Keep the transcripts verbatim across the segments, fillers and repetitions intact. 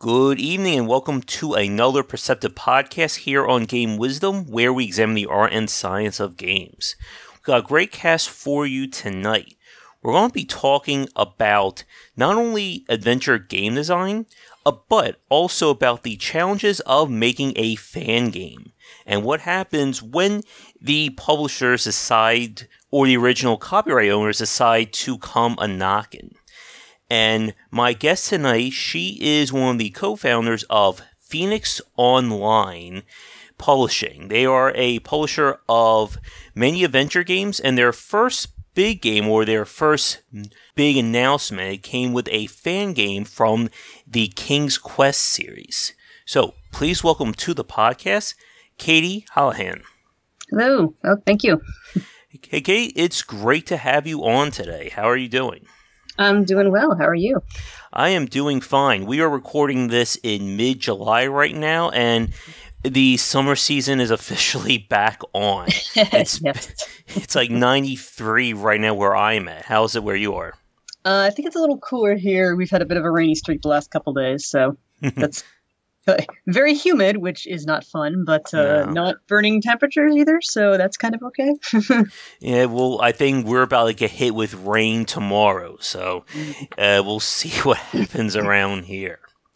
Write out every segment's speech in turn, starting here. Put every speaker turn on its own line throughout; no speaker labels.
Good evening and welcome to another Perceptive podcast here on Game Wisdom, where we examine the art and science of games. We've got a great cast for you tonight. We're going to be talking about not only adventure game design, uh, but also about the challenges of making a fan game, and what happens when the publishers decide, or the original copyright owners decide to come a-knockin'. And my guest tonight, she is one of the co-founders of Phoenix Online Publishing. They are a publisher of many adventure games, and their first big game, or their first big announcement, came with a fan game from the King's Quest series. So, please welcome to the podcast, Katie Hallahan.
Hello. Oh, thank you.
Hey, Kate, it's great to have you on today. How are you doing?
I'm doing well. How are you?
I am doing fine. We are recording this in mid-July right now, and the summer season is officially back on. It's
yes.
It's like ninety-three right now where I'm at. How is it where you are?
Uh, I think it's a little cooler here. We've had a bit of a rainy streak the last couple days, so that's very humid, which is not fun, but uh, no. Not burning temperatures either, so that's kind of okay.
Yeah, well, I think we're about to get hit with rain tomorrow, so uh, we'll see what happens around here.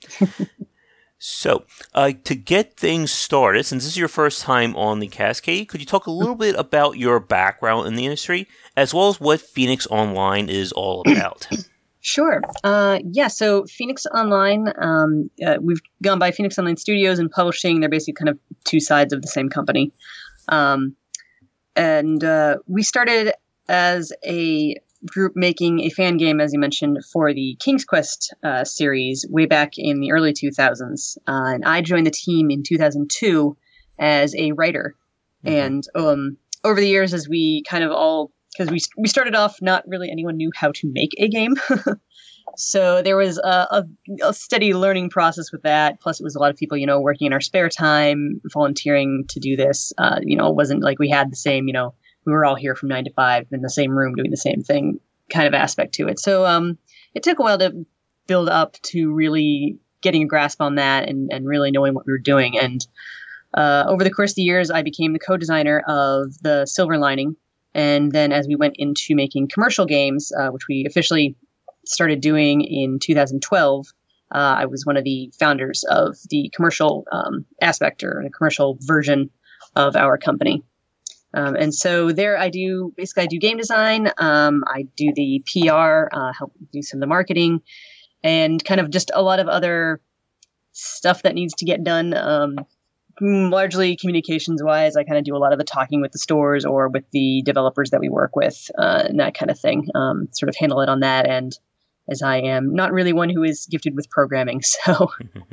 So, uh, to get things started, since this is your first time on the Cascade, could you talk a little bit about your background in the industry, as well as what Phoenix Online is all about?
Sure. Uh, yeah, so Phoenix Online, um, uh, we've gone by Phoenix Online Studios and Publishing. They're basically kind of two sides of the same company. Um, and uh, we started as a group making a fan game, as you mentioned, for the King's Quest uh, series way back in the early two thousands. Uh, and I joined the team in two thousand two as a writer. Mm-hmm. And um, over the years, as we kind of all... Because we we started off, not really anyone knew how to make a game. So there was a, a, a steady learning process with that. Plus, it was a lot of people, you know, working in our spare time, volunteering to do this. Uh, you know, it wasn't like we had the same, you know, we were all here from nine to five in the same room doing the same thing kind of aspect to it. So um, it took a while to build up to really getting a grasp on that and, and really knowing what we were doing. And uh, over the course of the years, I became the co-designer of the Silver Lining. And then as we went into making commercial games, uh, which we officially started doing in two thousand twelve, uh, I was one of the founders of the commercial um, aspect or the commercial version of our company. Um, and so there I do, basically I do game design, um, I do the P R, uh, help do some of the marketing, and kind of just a lot of other stuff that needs to get done. Um, Largely communications wise, I kind of do a lot of the talking with the stores or with the developers that we work with, uh, and that kind of thing. Um, sort of handle it on that end, as I am not really one who is gifted with programming. So,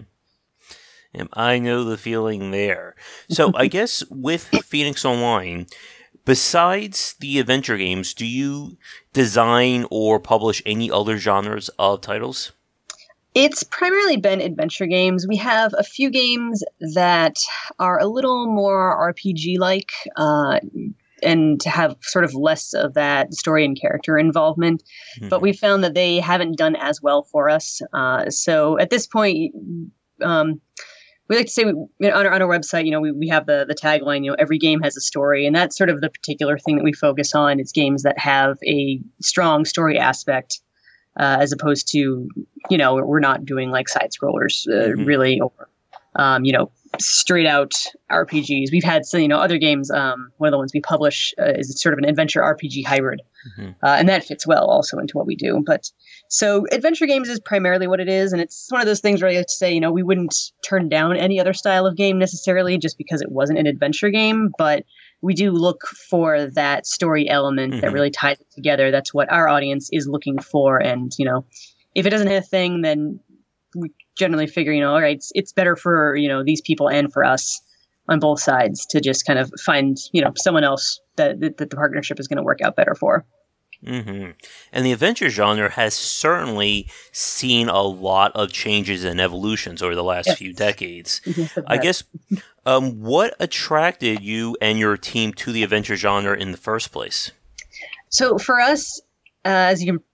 I know the feeling there. So, I guess with Phoenix Online, besides the adventure games, do you design or publish any other genres of titles?
It's primarily been adventure games. We have a few games that are a little more R P G-like uh, and have sort of less of that story and character involvement. Mm-hmm. But we found that they haven't done as well for us. Uh, so at this point, um, we like to say we, on, our, on our website, you know, we, we have the, the tagline, you know, every game has a story. And that's sort of the particular thing that we focus on. It's games that have a strong story aspect. Uh, as opposed to, you know, we're not doing like side scrollers uh, mm-hmm. really, or, um, you know, straight out R P Gs. We've had, so, you know, other games. Um, one of the ones we publish uh, is sort of an adventure R P G hybrid. Mm-hmm. Uh, and that fits well also into what we do. But so adventure games is primarily what it is. And it's one of those things where I like to say, you know, we wouldn't turn down any other style of game necessarily just because it wasn't an adventure game. But we do look for that story element mm-hmm. that really ties it together. That's what our audience is looking for. And, you know, if it doesn't have a thing, then we generally figure, you know, all right, it's, it's better for, you know, these people and for us on both sides to just kind of find, you know, someone else that, that, that the partnership is going to work out better for.
Mm-hmm. And the adventure genre has certainly seen a lot of changes and evolutions over the last yes. few decades. I guess, um, what attracted you and your team to the adventure genre in the first place?
So for us, uh, as you can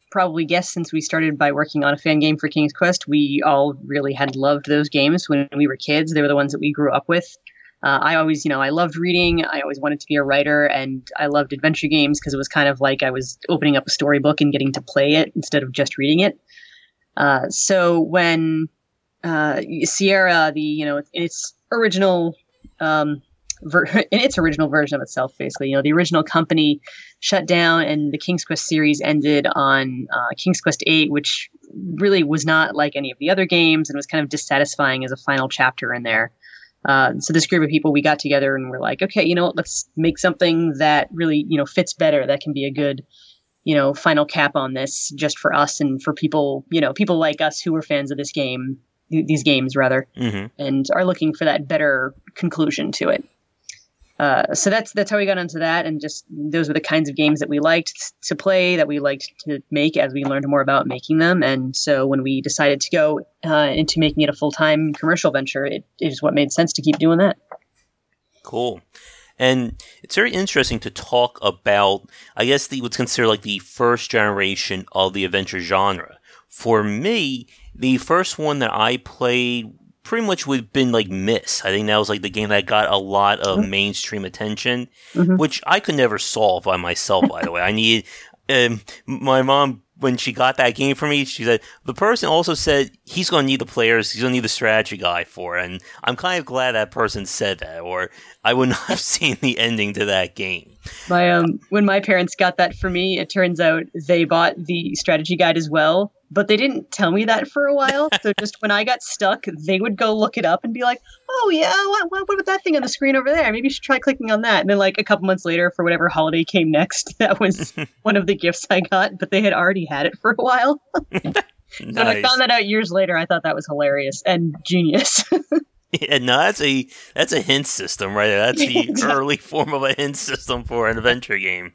probably guessed, since we started by working on a fan game for King's Quest, we all really had loved those games when we were kids. They were the ones that we grew up with. Uh, I always, you know, I loved reading. I always wanted to be a writer, and I loved adventure games because it was kind of like I was opening up a storybook and getting to play it instead of just reading it. Uh, so when uh, Sierra, the you know, in its original, um, ver- in its original version of itself, basically, you know, the original company shut down, and the King's Quest series ended on uh, King's Quest eight, which really was not like any of the other games, and was kind of dissatisfying as a final chapter in there. Uh, so this group of people, we got together and we're like, okay, you know what, let's make something that really, you know, fits better. That can be a good, you know, final cap on this, just for us and for people, you know, people like us who are fans of this game, these games rather,
mm-hmm.
and are looking for that better conclusion to it. Uh, so that's that's how we got into that, and just those were the kinds of games that we liked to play, that we liked to make as we learned more about making them. And so when we decided to go uh, into making it a full-time commercial venture, it, it is what made sense to keep doing that.
Cool. And it's very interesting to talk about, I guess, the what's considered like the first generation of the adventure genre. For me, the first one that I played pretty much would have been like Myst. I think that was like the game that got a lot of mm-hmm. mainstream attention, mm-hmm. which I could never solve by myself, by the way. I needed, um, my mom, when she got that game for me, she said, the person also said he's going to need the players, he's going to need the strategy guy for it. And I'm kind of glad that person said that, or I would not have seen the ending to that game.
My um, when my parents got that for me, it turns out they bought the strategy guide as well, but they didn't tell me that for a while. So just when I got stuck, they would go look it up and be like, oh yeah, what, what, what about that thing on the screen over there? Maybe you should try clicking on that. And then like a couple months later, for whatever holiday came next, that was one of the gifts I got, but they had already had it for a while.
Nice.
So when I found that out years later, I thought that was hilarious and genius.
Yeah, no, that's a that's a hint system, right? That's the
Exactly.
early form of a hint system for an adventure game.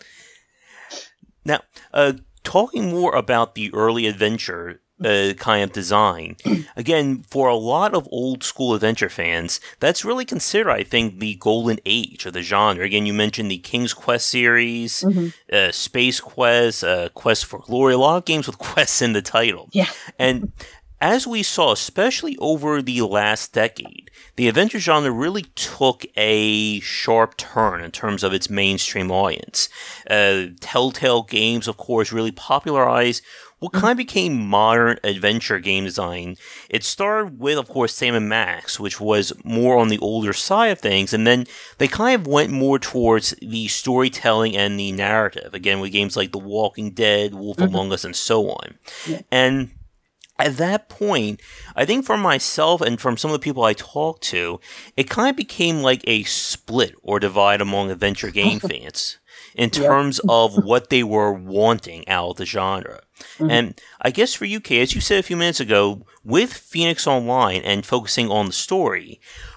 Now, uh, talking more about the early adventure uh, kind of design, again, for a lot of old school adventure fans, that's really considered, I think, the golden age of the genre. Again, you mentioned the King's Quest series,
Mm-hmm.
uh, Space Quest, uh, Quest for Glory, a lot of games with quests in the title.
Yeah.
And as we saw, especially over the last decade, the adventure genre really took a sharp turn in terms of its mainstream audience. Uh, Telltale Games, of course, really popularized what kind of became modern adventure game design. It started with, of course, Sam and Max, which was more on the older side of things, and then they kind of went more towards the storytelling and the narrative, again, with games like The Walking Dead, Wolf
Mm-hmm.
Among Us, and so on.
Yeah.
And at that point, I think for myself and from some of the people I talked to, it kind of became like a split or divide among adventure game fans in terms
Yep.
of what they were wanting out of the genre.
Mm-hmm.
And I guess for you, Kay, as you said a few minutes ago, with Phoenix Online and focusing on the story,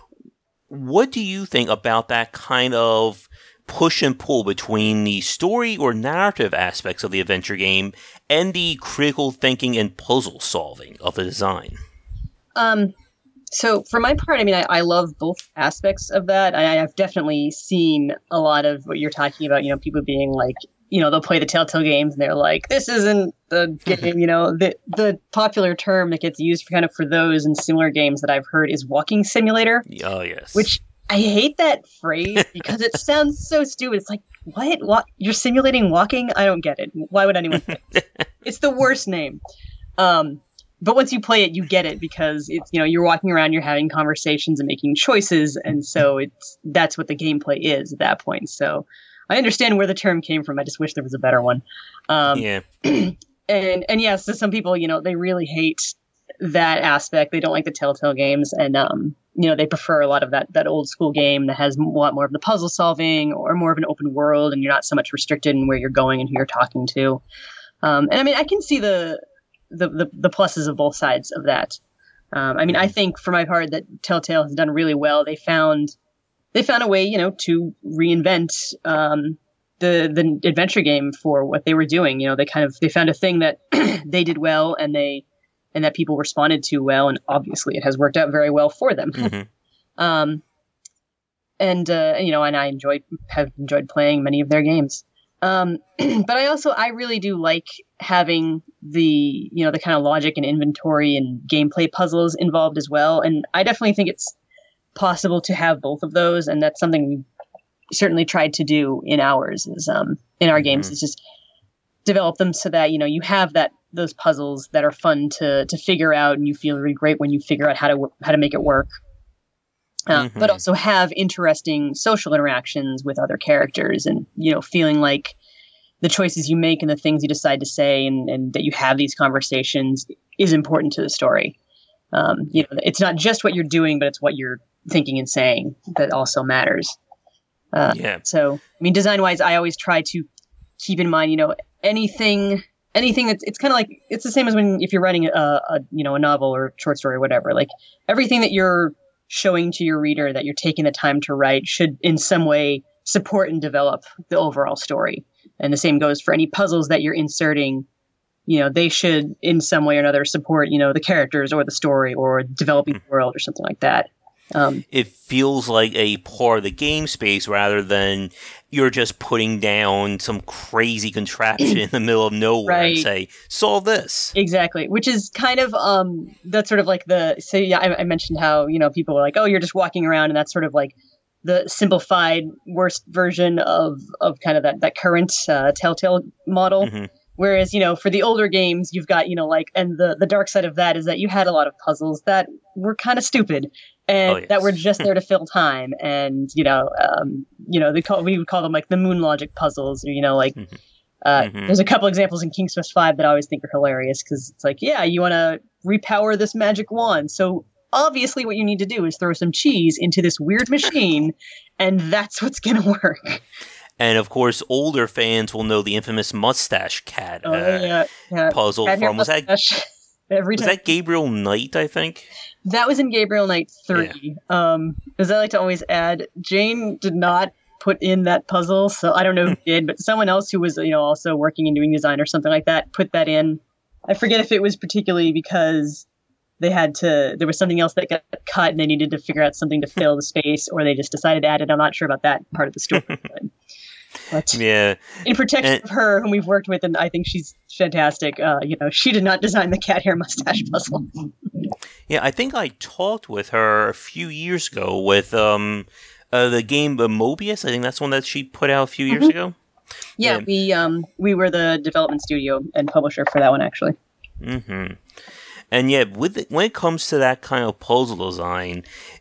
what do you think about that kind of push and pull between the story or narrative aspects of the adventure game and the critical thinking and puzzle solving of the design?
Um, so for my part, I mean, I, I love both aspects of that. I, I've definitely seen a lot of what you're talking about, you know, people being like, you know, they'll play the Telltale games and they're like, this isn't the game, you know, the, the popular term that gets used for kind of for those and similar games that I've heard is walking simulator,
Oh, yes.
which I hate that phrase because it sounds so stupid. It's like, what? What? You're simulating walking? I don't get it. Why would anyone think it? It's the worst name. Um, but once you play it, you get it because it's, you know, you're walking around, you're having conversations and making choices. And so it's, that's what the gameplay is at that point. So I understand where the term came from. I just wish there was a better one. Um,
yeah.
and, and yes, so some people, you know, they really hate that aspect. They don't like the Telltale games. And, um, you know, they prefer a lot of that, that old school game that has a lot more of the puzzle solving or more of an open world. And you're not so much restricted in where you're going and who you're talking to. Um, and I mean, I can see the, the, the, the pluses of both sides of that. Um, I mean, I think for my part that Telltale has done really well. They found, they found a way, you know, to reinvent, um, the, the adventure game for what they were doing. You know, they kind of, they found a thing that they did well and they, and that people responded to well. And obviously it has worked out very well for them.
Mm-hmm.
um, and, uh, you know, and I enjoyed, have enjoyed playing many of their games. Um, but I also, I really do like having the, you know, the kind of logic and inventory and gameplay puzzles involved as well. And I definitely think it's possible to have both of those. And that's something we certainly tried to do in ours is, um, in our mm-hmm. games is just develop them so that, you know, you have that, those puzzles that are fun to, to figure out and you feel really great when you figure out how to, how to make it work. Uh, mm-hmm. But also have interesting social interactions with other characters and, you know, feeling like the choices you make and the things you decide to say and, and that you have these conversations is important to the story. Um, you know, it's not just what you're doing, but it's what you're thinking and saying that also matters. Uh, yeah. So, I mean, design wise, I always try to keep in mind, you know, anything, anything that's, it's kind of like, it's the same as when, if you're writing a, a, you know, a novel or short story or whatever, like everything that you're showing to your reader that you're taking the time to write should in some way support and develop the overall story. And the same goes for any puzzles that you're inserting. You know, they should in some way or another support, you know, the characters or the story or developing the world or something like that. Um,
it feels like a part of the game space rather than you're just putting down some crazy contraption in the middle of nowhere right. and say, solve this.
Exactly. Which is kind of, um, that's sort of like the, so yeah, I, I mentioned how, you know, people are like, oh, you're just walking around and that's sort of like the simplified worst version of, of kind of that, that current uh, Telltale model. Mm-hmm. Whereas, you know, for the older games, you've got, you know, like, and the, the dark side of that is that you had a lot of puzzles that were kind of stupid and oh, yes. that were just there to fill time. And, you know, um, you know, they call, we would call them like the moon logic puzzles, or, you know, like, mm-hmm. Uh, mm-hmm. there's a couple examples in King's Quest five that I always think are hilarious because it's like, yeah, you want to repower this magic wand. So obviously what you need to do is throw some cheese into this weird machine and that's what's going to work.
And, of course, older fans will know the infamous mustache cat uh,
oh, yeah, yeah.
puzzle
cat
from, was that,
Every
was
time.
that Gabriel Knight, I think?
That was in Gabriel Knight three. Yeah. Um, as I like to always add, Jane did not put in that puzzle, so I don't know who did, but someone else who was, you know, also working and doing design or something like that put that in. I forget if it was particularly because they had to, there was something else that got cut and they needed to figure out something to fill the space, or they just decided to add it. I'm not sure about that part of the story. But. But
yeah.
in protection
and,
of her, whom we've worked with, and I think she's fantastic, uh, you know, she did not design the cat hair mustache puzzle.
Yeah, I think I talked with her a few years ago with um, uh, the game uh, Mobius. I think that's one that she put out a few years mm-hmm. ago.
Yeah, yeah, we um, we were the development studio and publisher for that one, actually.
Mm-hmm. And yeah, with it, when it comes to that kind of puzzle design,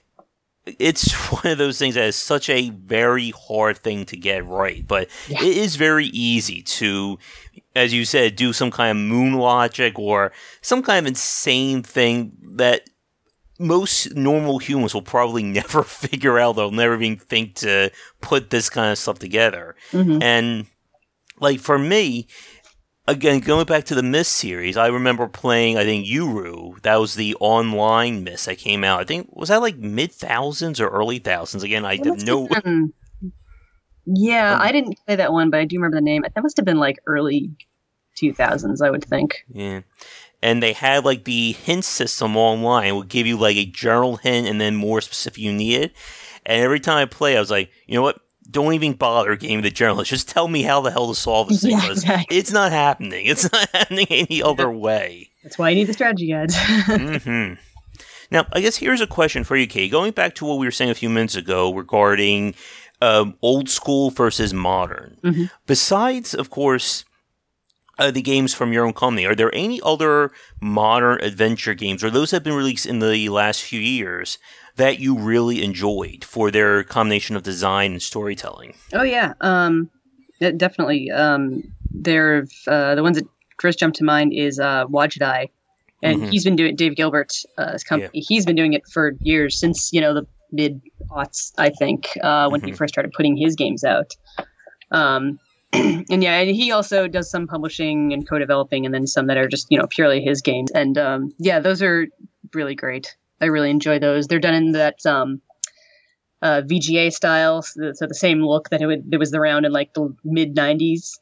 it's one of those things that is such a very hard thing to get right, but yeah. it is very easy to, as you said, do some kind of moon logic or some kind of insane thing that most normal humans will probably never figure out. They'll never even think to put this kind of stuff together. Mm-hmm. And, like, for me, again, going back to the Myst series, I remember playing, I think, Uru. That was the online Myst that came out. I think, was that like mid-thousands or early thousands? Again, I didn't know.
Been, yeah, um, I didn't play that one, but I do remember the name. That must have been like early two thousands, I would think.
Yeah. And they had like the hint system online. It would give you like a general hint and then more specific you needed. And every time I play, I was like, you know what? Don't even bother giving the journalist. Just tell me how the hell to solve this thing.
Yeah, exactly.
It's not happening. It's not happening any other way.
That's why you need the strategy guides.
mm-hmm. Now, I guess here's a question for you, Kay. Going back to what we were saying a few minutes ago regarding um, old school versus modern. Mm-hmm. Besides, of course, uh, the games from your own company, are there any other modern adventure games, or those that have been released in the last few years, that you really enjoyed for their combination of design and storytelling?
Oh yeah, um, definitely. Um, they're uh, the ones that first jump to mind is uh, Wadjet, and mm-hmm. he's been doing Dave Gilbert's uh, company. Yeah. He's been doing it for years, since you know the mid aughts, I think, uh, when mm-hmm. he first started putting his games out. Um, and yeah, and he also does some publishing and co-developing, and then some that are just you know purely his games. And um, yeah, those are really great. I really enjoy those. They're done in that um, uh, V G A style, so, so the same look that it, would, it was around in like the mid nineties.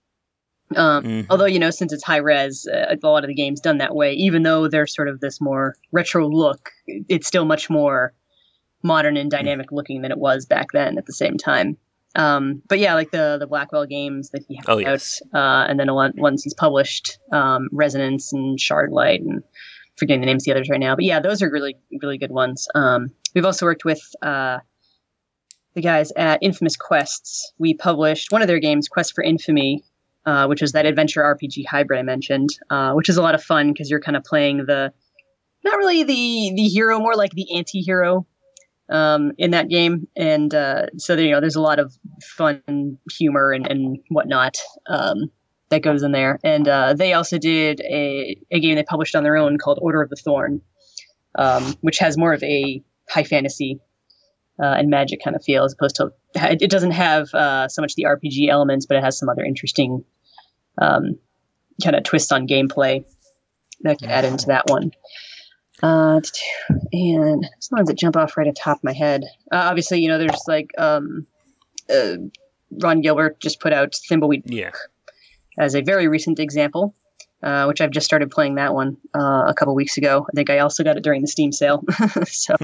Um, mm-hmm. Although, you know, since it's high res, uh, a lot of the games done that way. Even though they're sort of this more retro look, it's still much more modern and dynamic mm-hmm. looking than it was back then at the same time. Um, but yeah, like the the Blackwell games that he has
oh, yes.
out, uh, and then one, ones he's published, um, Resonance and Shardlight, and forgetting the names of the others right now. But yeah, those are really really good ones. Um, we've also worked with uh, the guys at Infamous Quests. We published one of their games, Quest for Infamy, uh, which was that adventure R P G hybrid I mentioned, uh, which is a lot of fun because you're kind of playing the not really the the hero, more like the anti-hero. Um, in that game, and uh, so you know, there's a lot of fun humor and, and whatnot um, that goes in there. And uh, they also did a, a game they published on their own called Order of the Thorn, um, which has more of a high fantasy uh, and magic kind of feel, as opposed to it doesn't have uh, so much the R P G elements, but it has some other interesting um, kind of twist on gameplay that could add into that one. Uh, and some ones that jump off right at the top of my head. Uh, obviously, you know, there's like um, uh, Ron Gilbert just put out Thimbleweed
yeah.
as a very recent example, uh, which I've just started playing that one uh, a couple weeks ago. I think I also got it during the Steam sale. so,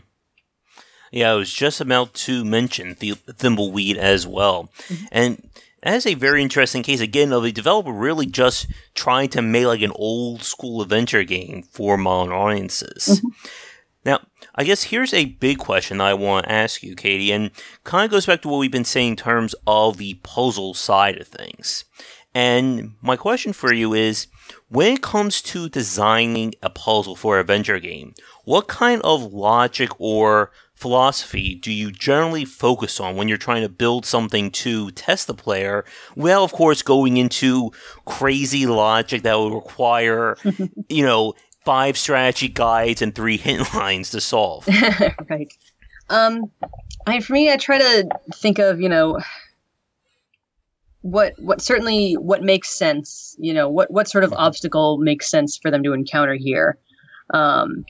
yeah, I was just about to mention the Thimbleweed as well, mm-hmm. and. That's a very interesting case, again, of a developer really just trying to make like an old-school adventure game for modern audiences. Mm-hmm. Now, I guess here's a big question I want to ask you, Katie, and kind of goes back to what we've been saying in terms of the puzzle side of things. And my question for you is, when it comes to designing a puzzle for an adventure game, what kind of logic or philosophy do you generally focus on when you're trying to build something to test the player? Well, of course, going into crazy logic that would require, you know, five strategy guides and three hint lines to solve.
Right. Um, I, for me, I try to think of, you know, what what certainly what makes sense. You know, what what sort of obstacle makes sense for them to encounter here. Um,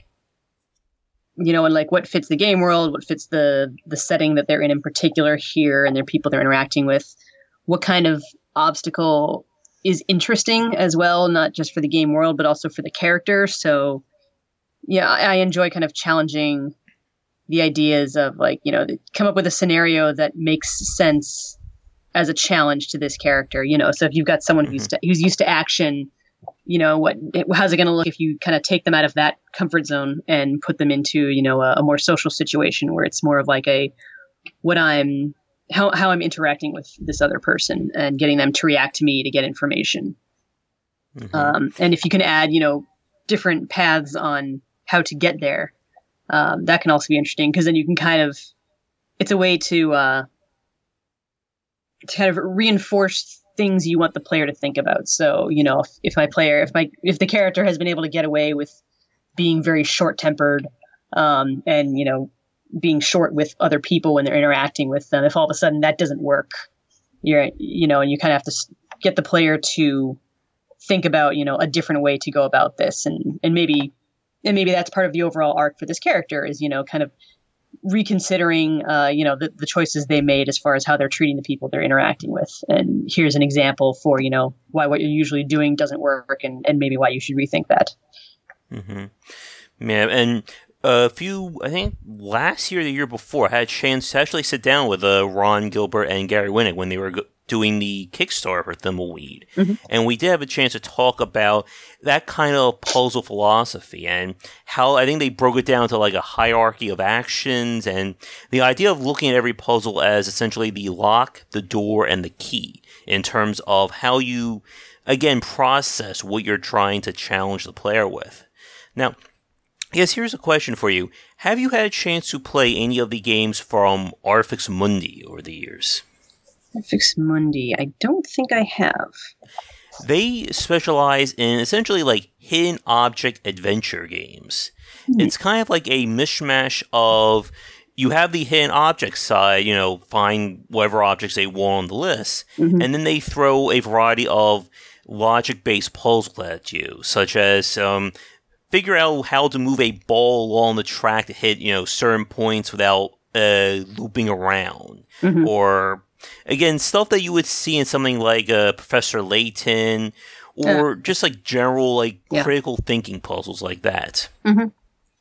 you know, and like what fits the game world, what fits the the setting that they're in in particular here, and their people they're interacting with. What kind of obstacle is interesting as well, not just for the game world, but also for the character. So, yeah, I, I enjoy kind of challenging the ideas of like, you know, come up with a scenario that makes sense as a challenge to this character. You know, so if you've got someone mm-hmm. who's to, who's used to action, you know, what how's it going to look if you kind of take them out of that comfort zone and put them into, you know, a, a more social situation where it's more of like a what I'm how how I'm interacting with this other person and getting them to react to me to get information. Mm-hmm. Um, and if you can add, you know, different paths on how to get there, um, that can also be interesting because then you can kind of it's a way to uh, to kind of reinforce things you want the player to think about. So, you know, if, if my player, if my, if the character has been able to get away with being very short tempered, um, and, you know, being short with other people when they're interacting with them, if all of a sudden that doesn't work, you're, you know, and you kind of have to get the player to think about, you know, a different way to go about this. And, and maybe, and maybe that's part of the overall arc for this character is, you know, kind of reconsidering, uh, you know, the, the choices they made as far as how they're treating the people they're interacting with. And here's an example for, you know, why what you're usually doing doesn't work and, and maybe why you should rethink that.
Mm-hmm. Yeah, and a few, I think last year, the year before, I had a chance to actually sit down with uh, Ron Gilbert and Gary Winnick when they were go- doing the Kickstarter for Thimbleweed. Mm-hmm. And we did have a chance to talk about that kind of puzzle philosophy and how I think they broke it down to like a hierarchy of actions and the idea of looking at every puzzle as essentially the lock, the door, and the key in terms of how you, again, process what you're trying to challenge the player with. Now, yes, here's a question for you. Have you had a chance to play any of the games from Artifex Mundi over the years?
Artifex Mundi, I don't think I have.
They specialize in essentially like hidden object adventure games. Mm-hmm. It's kind of like a mishmash of you have the hidden object side, you know, find whatever objects they want on the list, mm-hmm. and then they throw a variety of logic-based puzzles at you, such as um, figure out how to move a ball along the track to hit, you know, certain points without uh, looping around, mm-hmm. or again, stuff that you would see in something like uh, Professor Layton, or uh, just like general like yeah. critical thinking puzzles like that.
Mm-hmm.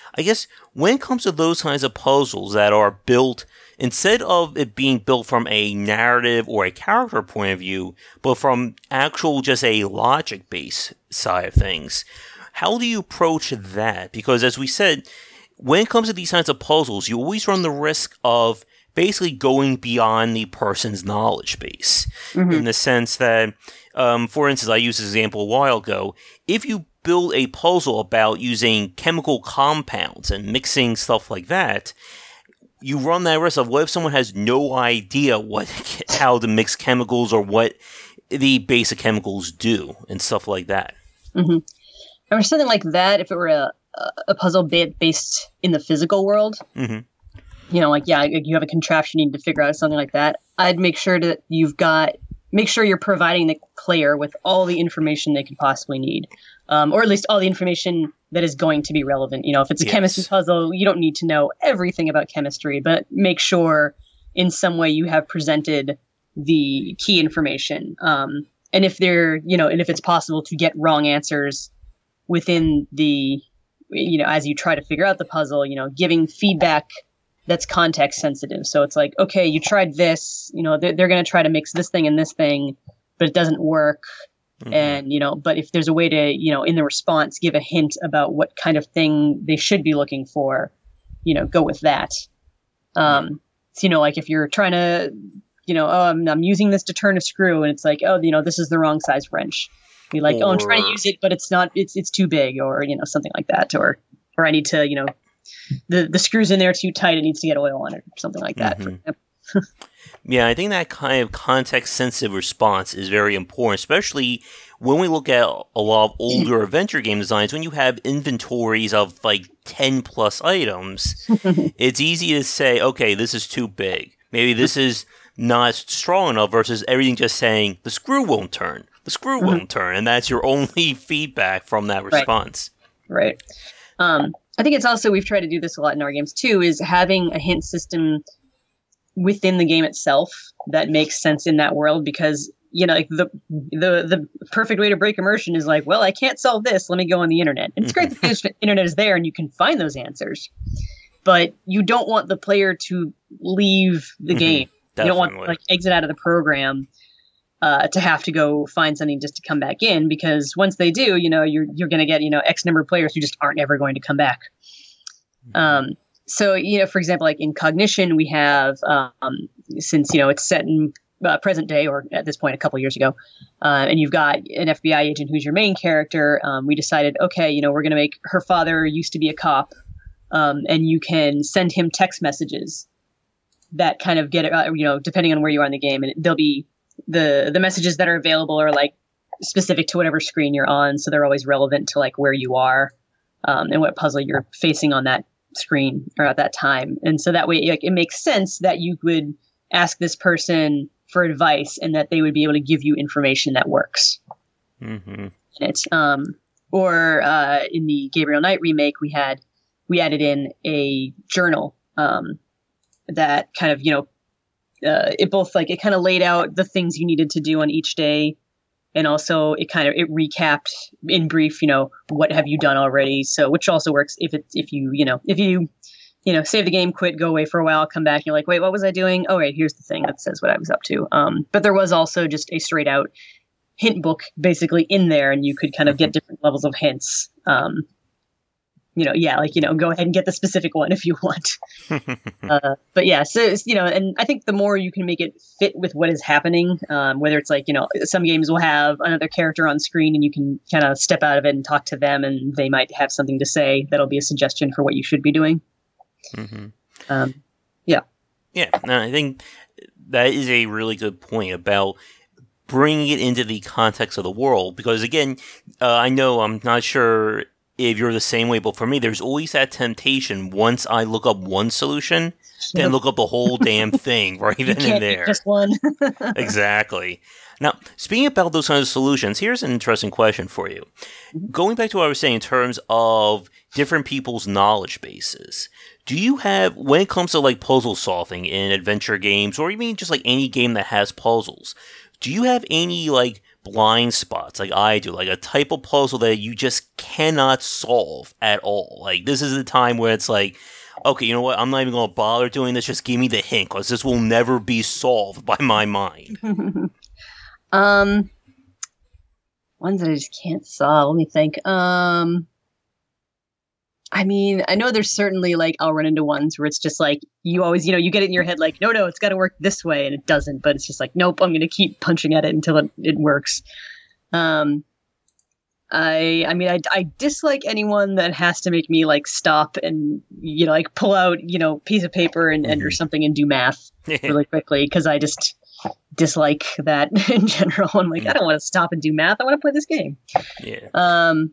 I guess when it comes to those kinds of puzzles that are built, instead of it being built from a narrative or a character point of view, but from actual just a logic-based side of things, how do you approach that? Because as we said, when it comes to these kinds of puzzles, you always run the risk of basically going beyond the person's knowledge base. Mm-hmm. In the sense that, um, for instance, I used this example a while ago, if you build a puzzle about using chemical compounds and mixing stuff like that, you run that risk of what if someone has no idea what how to mix chemicals or what the basic chemicals do and stuff like that.
Mm-hmm. Or something like that, if it were a, a puzzle based in the physical world, mm-hmm. you know, like, yeah, you have a contraption you need to figure out, something like that, I'd make sure that you've got, make sure you're providing the player with all the information they could possibly need. Um, or at least all the information that is going to be relevant. You know, if it's a yes. chemistry puzzle, you don't need to know everything about chemistry, but make sure in some way you have presented the key information. Um, and if they're, you know, and if it's possible to get wrong answers within the, you know, as you try to figure out the puzzle, you know, giving feedback that's context sensitive. So it's like, okay, you tried this, you know, they're, they're going to try to mix this thing and this thing, but it doesn't work. Mm-hmm. And, you know, but if there's a way to, you know, in the response, give a hint about what kind of thing they should be looking for, you know, go with that. Um, so, you know, like if you're trying to, you know, oh, I'm, I'm using this to turn a screw and it's like, oh, you know, this is the wrong size wrench. Be like, or, oh, I'm trying to use it, but it's not, it's, it's too big, or, you know, something like that. Or, or I need to, you know, the, the screw's in there too tight. It needs to get oil on it or something like that. Mm-hmm.
Yeah, I think that kind of context-sensitive response is very important, especially when we look at a lot of older adventure game designs. When you have inventories of like ten plus items, it's easy to say, okay, this is too big. Maybe this is not strong enough versus everything just saying, the screw won't turn, the screw mm-hmm. won't turn, and that's your only feedback from that response.
Right. right. Um, I think it's also, we've tried to do this a lot in our games too, is having a hint system within the game itself that makes sense in that world, because, you know, like the the the perfect way to break immersion is like, well, I can't solve this, let me go on the internet. And it's great that the internet is there and you can find those answers, but you don't want the player to leave the game. You don't want to like exit out of the program uh, to have to go find something just to come back in, because once they do, you know, you're you're going to get, you know, X number of players who just aren't ever going to come back. Um, So, you know, for example, like in Cognition, we have, um, since, you know, it's set in uh, present day, or at this point a couple years ago, uh, and you've got an F B I agent who's your main character, um, we decided, okay, you know, we're going to make her father used to be a cop, um, and you can send him text messages that kind of get, uh, you know, depending on where you are in the game, and they'll be, the, the messages that are available are like specific to whatever screen you're on, so they're always relevant to like where you are, um, and what puzzle you're facing on that screen or at that time. And so that way, like, it makes sense that you would ask this person for advice and that they would be able to give you information that works. Mm-hmm. It's, um, or uh, in the Gabriel Knight remake, we had, we added in a journal um, that kind of, you know, uh, it both like, it kind of laid out the things you needed to do on each day. And also it kind of, it recapped in brief, you know, what have you done already? So, which also works if it's, if you, you know, if you, you know, save the game, quit, go away for a while, come back, you're like, wait, what was I doing? Oh, right, here's the thing that says what I was up to. Um, but there was also just a straight out hint book basically in there, and you could kind of get different levels of hints. Um, you know, yeah, like, you know, go ahead and get the specific one if you want. uh, but yeah, so, you know, and I think the more you can make it fit with what is happening, um, whether it's like, you know, some games will have another character on screen and you can kind of step out of it and talk to them and they might have something to say that'll be a suggestion for what you should be doing. Mm-hmm. Um, yeah.
Yeah, no, I think that is a really good point about bringing it into the context of the world, because again, uh, I know I'm not sure if you're the same way, but for me, there's always that temptation once I look up one solution, then look up the whole damn thing right then and there.
Just one.
Exactly. Now, speaking about those kinds of solutions, here's an interesting question for you. Mm-hmm. Going back to what I was saying in terms of different people's knowledge bases, do you have, when it comes to like puzzle solving in adventure games, or even just like any game that has puzzles, do you have any like blind spots like I do, like a type of puzzle that you just cannot solve at all. Like, this is the time where it's like, okay, you know what? I'm not even going to bother doing this. Just give me the hint, because this will never be solved by my mind.
um, ones that I just can't solve. Let me think. Um, I mean, I know there's certainly, like, I'll run into ones where it's just like, you always, you know, you get it in your head like, no, no, it's got to work this way, and it doesn't. But it's just like, nope, I'm going to keep punching at it until it, it works. Um, I, I mean, I, I dislike anyone that has to make me like stop and, you know, like pull out, you know, piece of paper and, and or something and do math really quickly, because I just dislike that in general. I'm like, I don't want to stop and do math. I want to play this game.
Yeah.
Um,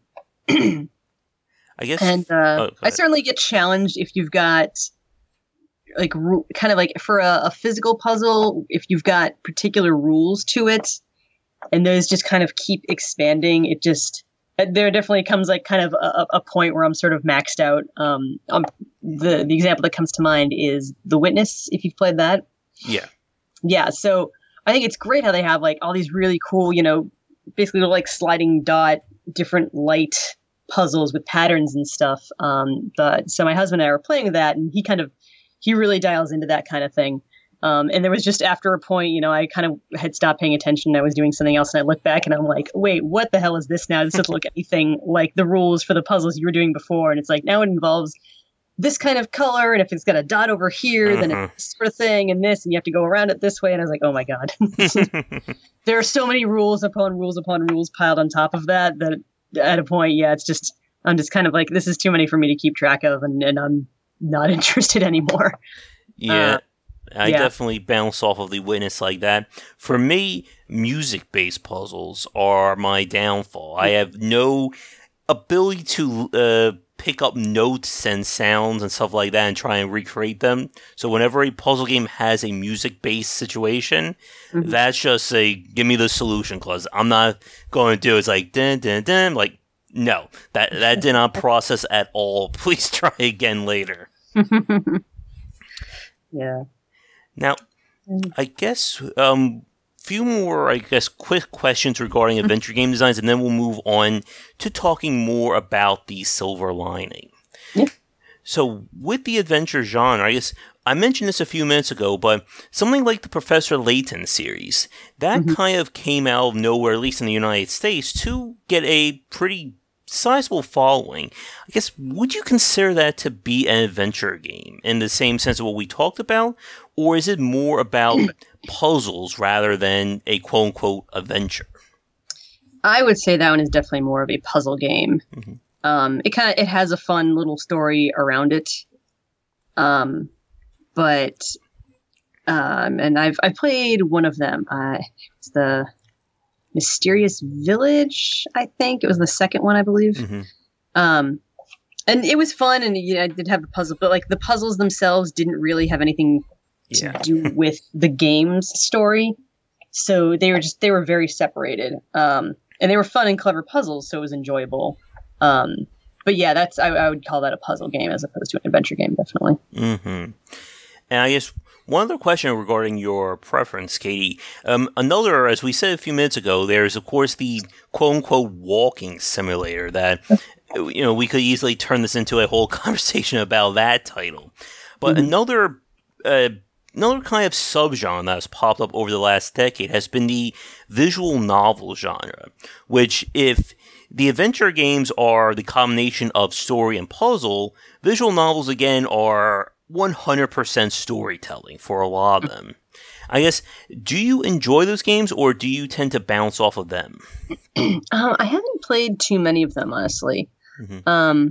I guess,
and uh,
oh,
I certainly get challenged if you've got like ru- kind of like for a, a physical puzzle, if you've got particular rules to it, and those just kind of keep expanding. It just there definitely comes like kind of a, a point where I'm sort of maxed out. Um, um, the the example that comes to mind is The Witness. If you've played that,
yeah,
yeah. So I think it's great how they have like all these really cool, you know, basically like sliding dot, different light puzzles with patterns and stuff. Um, but so my husband and I were playing that, and he kind of he really dials into that kind of thing. Um, and there was just after a point, you know, I kind of had stopped paying attention. I was doing something else, and I looked back and I'm like, wait, what the hell is this now? This doesn't look anything like the rules for the puzzles you were doing before. And it's like, now it involves this kind of color. And if it's got a dot over here, mm-hmm. then it's this sort of thing and this, and you have to go around it this way. And I was like, oh my God, there are so many rules upon rules upon rules piled on top of that, that at a point, yeah, it's just, I'm just kind of like, this is too many for me to keep track of. And, and I'm not interested anymore.
Yeah.
Uh,
I
yeah.
definitely bounce off of The Witness like that. For me, music-based puzzles are my downfall. I have no ability to uh, pick up notes and sounds and stuff like that and try and recreate them. So whenever a puzzle game has a music-based situation, mm-hmm. that's just a, give me the solution, because I'm not going to do it. It's like, dun, dun, dun. Like, no, that, that did not process at all. Please try again later.
Yeah.
Now, I guess a um, few more, I guess, quick questions regarding adventure game designs, and then we'll move on to talking more about the silver lining.
Yeah.
So, with the adventure genre, I guess I mentioned this a few minutes ago, but something like the Professor Layton series, that mm-hmm. kind of came out of nowhere, at least in the United States, to get a pretty sizable following. I guess, would you consider that to be an adventure game in the same sense of what we talked about? Or is it more about puzzles rather than a quote-unquote adventure?
I would say that one is definitely more of a puzzle game. Mm-hmm. Um, it kind of it has a fun little story around it. Um, but um, and I've I played one of them. Uh, it's the Mysterious Village, I think. It was the second one, I believe. Mm-hmm. Um, and it was fun, and you know, I did have a puzzle, but like the puzzles themselves didn't really have anything to yeah. do with the game's story. So they were just they were very separated. Um, and they were fun and clever puzzles, so it was enjoyable. Um, but yeah, that's I, I would call that a puzzle game as opposed to an adventure game, definitely.
Mm-hmm. And I guess one other question regarding your preference, Katie. Um, another, as we said a few minutes ago, there's of course the quote-unquote walking simulator that, you know, we could easily turn this into a whole conversation about that title. But mm-hmm. another, uh, another kind of subgenre that has popped up over the last decade has been the visual novel genre, which if the adventure games are the combination of story and puzzle, visual novels again are one hundred percent storytelling for a lot of them. I guess, do you enjoy those games, or do you tend to bounce off of them?
um, I haven't played too many of them, honestly. Mm-hmm. Um,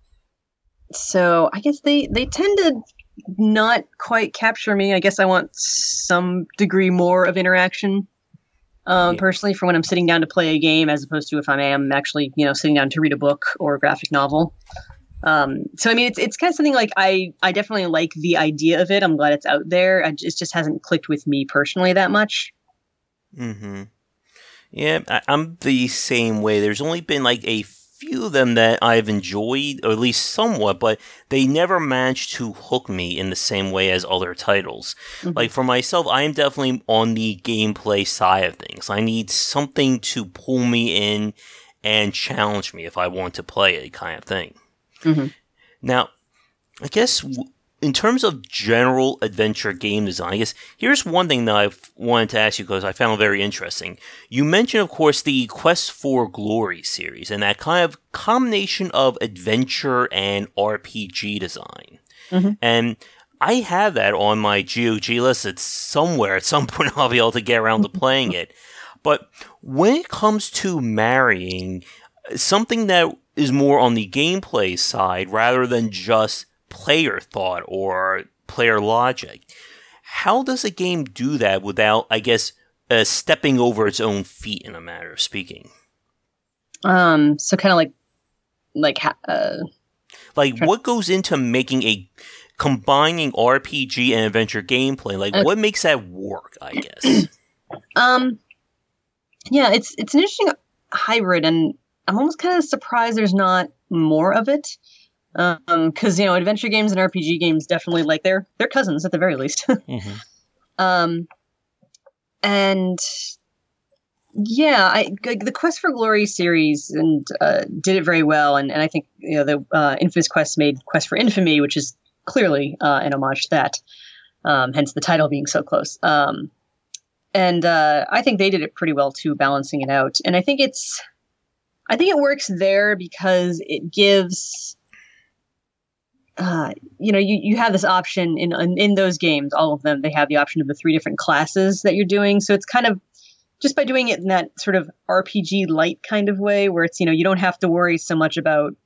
so I guess they, they tend to not quite capture me. I guess I want some degree more of interaction, um, yeah. personally, for when I'm sitting down to play a game, as opposed to if I am actually, you know, sitting down to read a book or a graphic novel. Um, so, I mean, it's it's kind of something like I, I definitely like the idea of it. I'm glad it's out there. I, it just hasn't clicked with me personally that much.
Mm-hmm. Yeah, I, I'm the same way. There's only been like a few of them that I've enjoyed, or at least somewhat, but they never managed to hook me in the same way as other titles. Mm-hmm. Like, for myself, I am definitely on the gameplay side of things. I need something to pull me in and challenge me if I want to play it, kind of thing. Mm-hmm. Now, I guess in terms of general adventure game design, I guess here's one thing that I wanted to ask you because I found very interesting. You mentioned, of course, the Quest for Glory series and that kind of combination of adventure and R P G design. Mm-hmm. And I have that on my G O G list. It's somewhere. At some point, I'll be able to get around to playing it. But when it comes to marrying something that is more on the gameplay side rather than just player thought or player logic, how does a game do that without, I guess, uh, stepping over its own feet in a matter of speaking?
Um, so kind of like, like, uh,
like what goes into making a combining R P G and adventure gameplay? Like, okay. What makes that work? I guess.
um, yeah, it's it's an interesting hybrid, and I'm almost kind of surprised there's not more of it. Um, because you know, adventure games and R P G games definitely like they're they're cousins at the very least. mm-hmm. Um, and yeah, I the Quest for Glory series and uh, did it very well, and, and I think you know the uh, Infamous Quest made Quest for Infamy, which is clearly uh, an homage to that. Um, hence the title being so close. Um, and uh, I think they did it pretty well too, balancing it out. And I think it's, I think it works there because it gives. Uh, you know, you, you have this option in, in in those games, all of them, they have the option of the three different classes that you're doing. So it's kind of just by doing it in that sort of R P G light kind of way where it's, you know, you don't have to worry so much about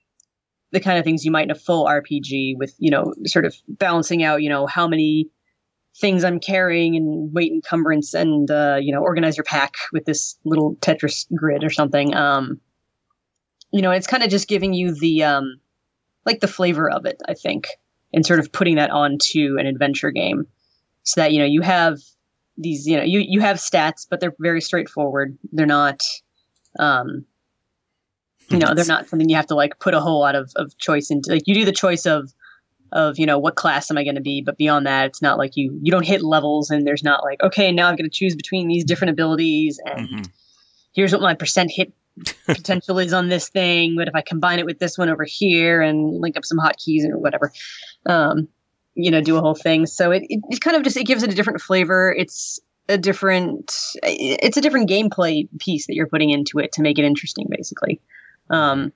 the kind of things you might in a full R P G with, you know, sort of balancing out, you know, how many things I'm carrying and weight encumbrance and, uh, you know, organize your pack with this little Tetris grid or something. Um, you know, it's kind of just giving you the, um, like the flavor of it, I think, and sort of putting that onto an adventure game so that, you know, you have these, you know, you, you have stats, but they're very straightforward. They're not, um, you know, they're not something you have to like put a whole lot of, of choice into. Like you do the choice of, of, you know, what class am I going to be? But beyond that, it's not like you, you don't hit levels and there's not like, okay, now I'm going to choose between these different abilities and mm-hmm. here's what my percent hit potential is on this thing, but if I combine it with this one over here and link up some hotkeys or whatever, um, you know, do a whole thing. So it, it, it kind of just, it gives it a different flavor. It's a different, it's a different gameplay piece that you're putting into it to make it interesting, basically. Um,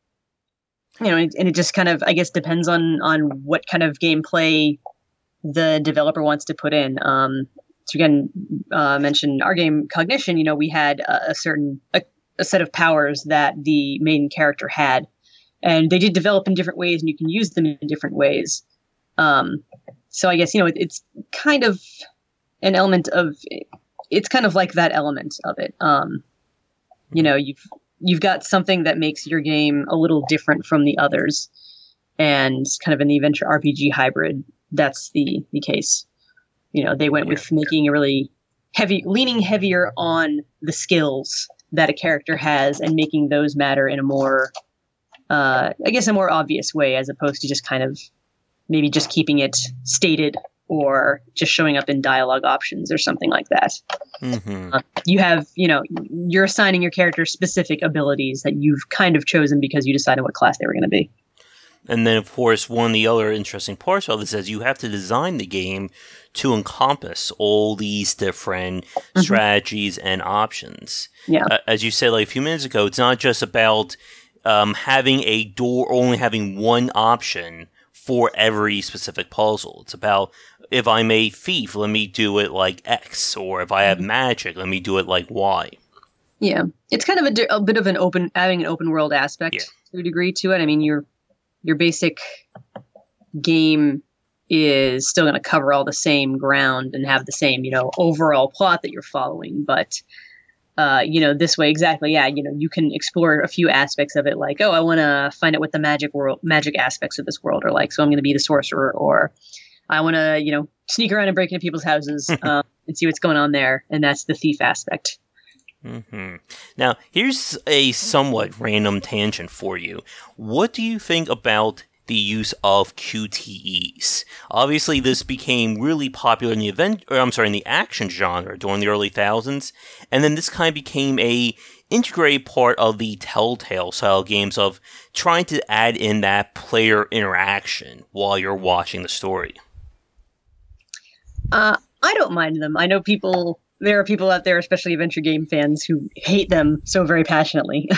you know, and, and it just kind of, I guess, depends on, on what kind of gameplay the developer wants to put in. Um, so again, uh, mentioned our game Cognition, you know, we had a, a certain, a, a set of powers that the main character had, and they did develop in different ways and you can use them in different ways. Um, so I guess, you know, it, it's kind of an element of, it's kind of like that element of it. Um, you know, you've, you've got something that makes your game a little different from the others, and kind of in the adventure R P G hybrid, that's the, the case. You know, they went with making a really heavy, leaning heavier on the skills that a character has and making those matter in a more, uh, I guess, a more obvious way, as opposed to just kind of maybe just keeping it stated or just showing up in dialogue options or something like that. Mm-hmm. Uh, you have, you know, you're assigning your character specific abilities that you've kind of chosen because you decided what class they were going to be.
And then, of course, one of the other interesting parts of this is you have to design the game to encompass all these different mm-hmm. strategies and options.
Yeah.
Uh, as you said like a few minutes ago, it's not just about um, having a door, only having one option for every specific puzzle. It's about, if I'm a thief, let me do it like X, or if I have magic, let me do it like Y.
Yeah. It's kind of a, di- a bit of an open, having an open world aspect yeah. to a degree to it. I mean, you're, your basic game is still going to cover all the same ground and have the same, you know, overall plot that you're following. But, uh, you know, this way, exactly. Yeah. You know, you can explore a few aspects of it. Like, oh, I want to find out what the magic world, magic aspects of this world are like. So I'm going to be the sorcerer, or I want to, you know, sneak around and break into people's houses um, and see what's going on there. And that's the thief aspect.
Mm-hmm. Now, here's a somewhat random tangent for you. What do you think about the use of Q T Es? Obviously, this became really popular in the event, or I'm sorry, in the action genre during the early thousands, and then this kind of became a integrated part of the Telltale style games of trying to add in that player interaction while you're watching the story.
Uh, I don't mind them. I know people. There are people out there, especially adventure game fans, who hate them so very passionately.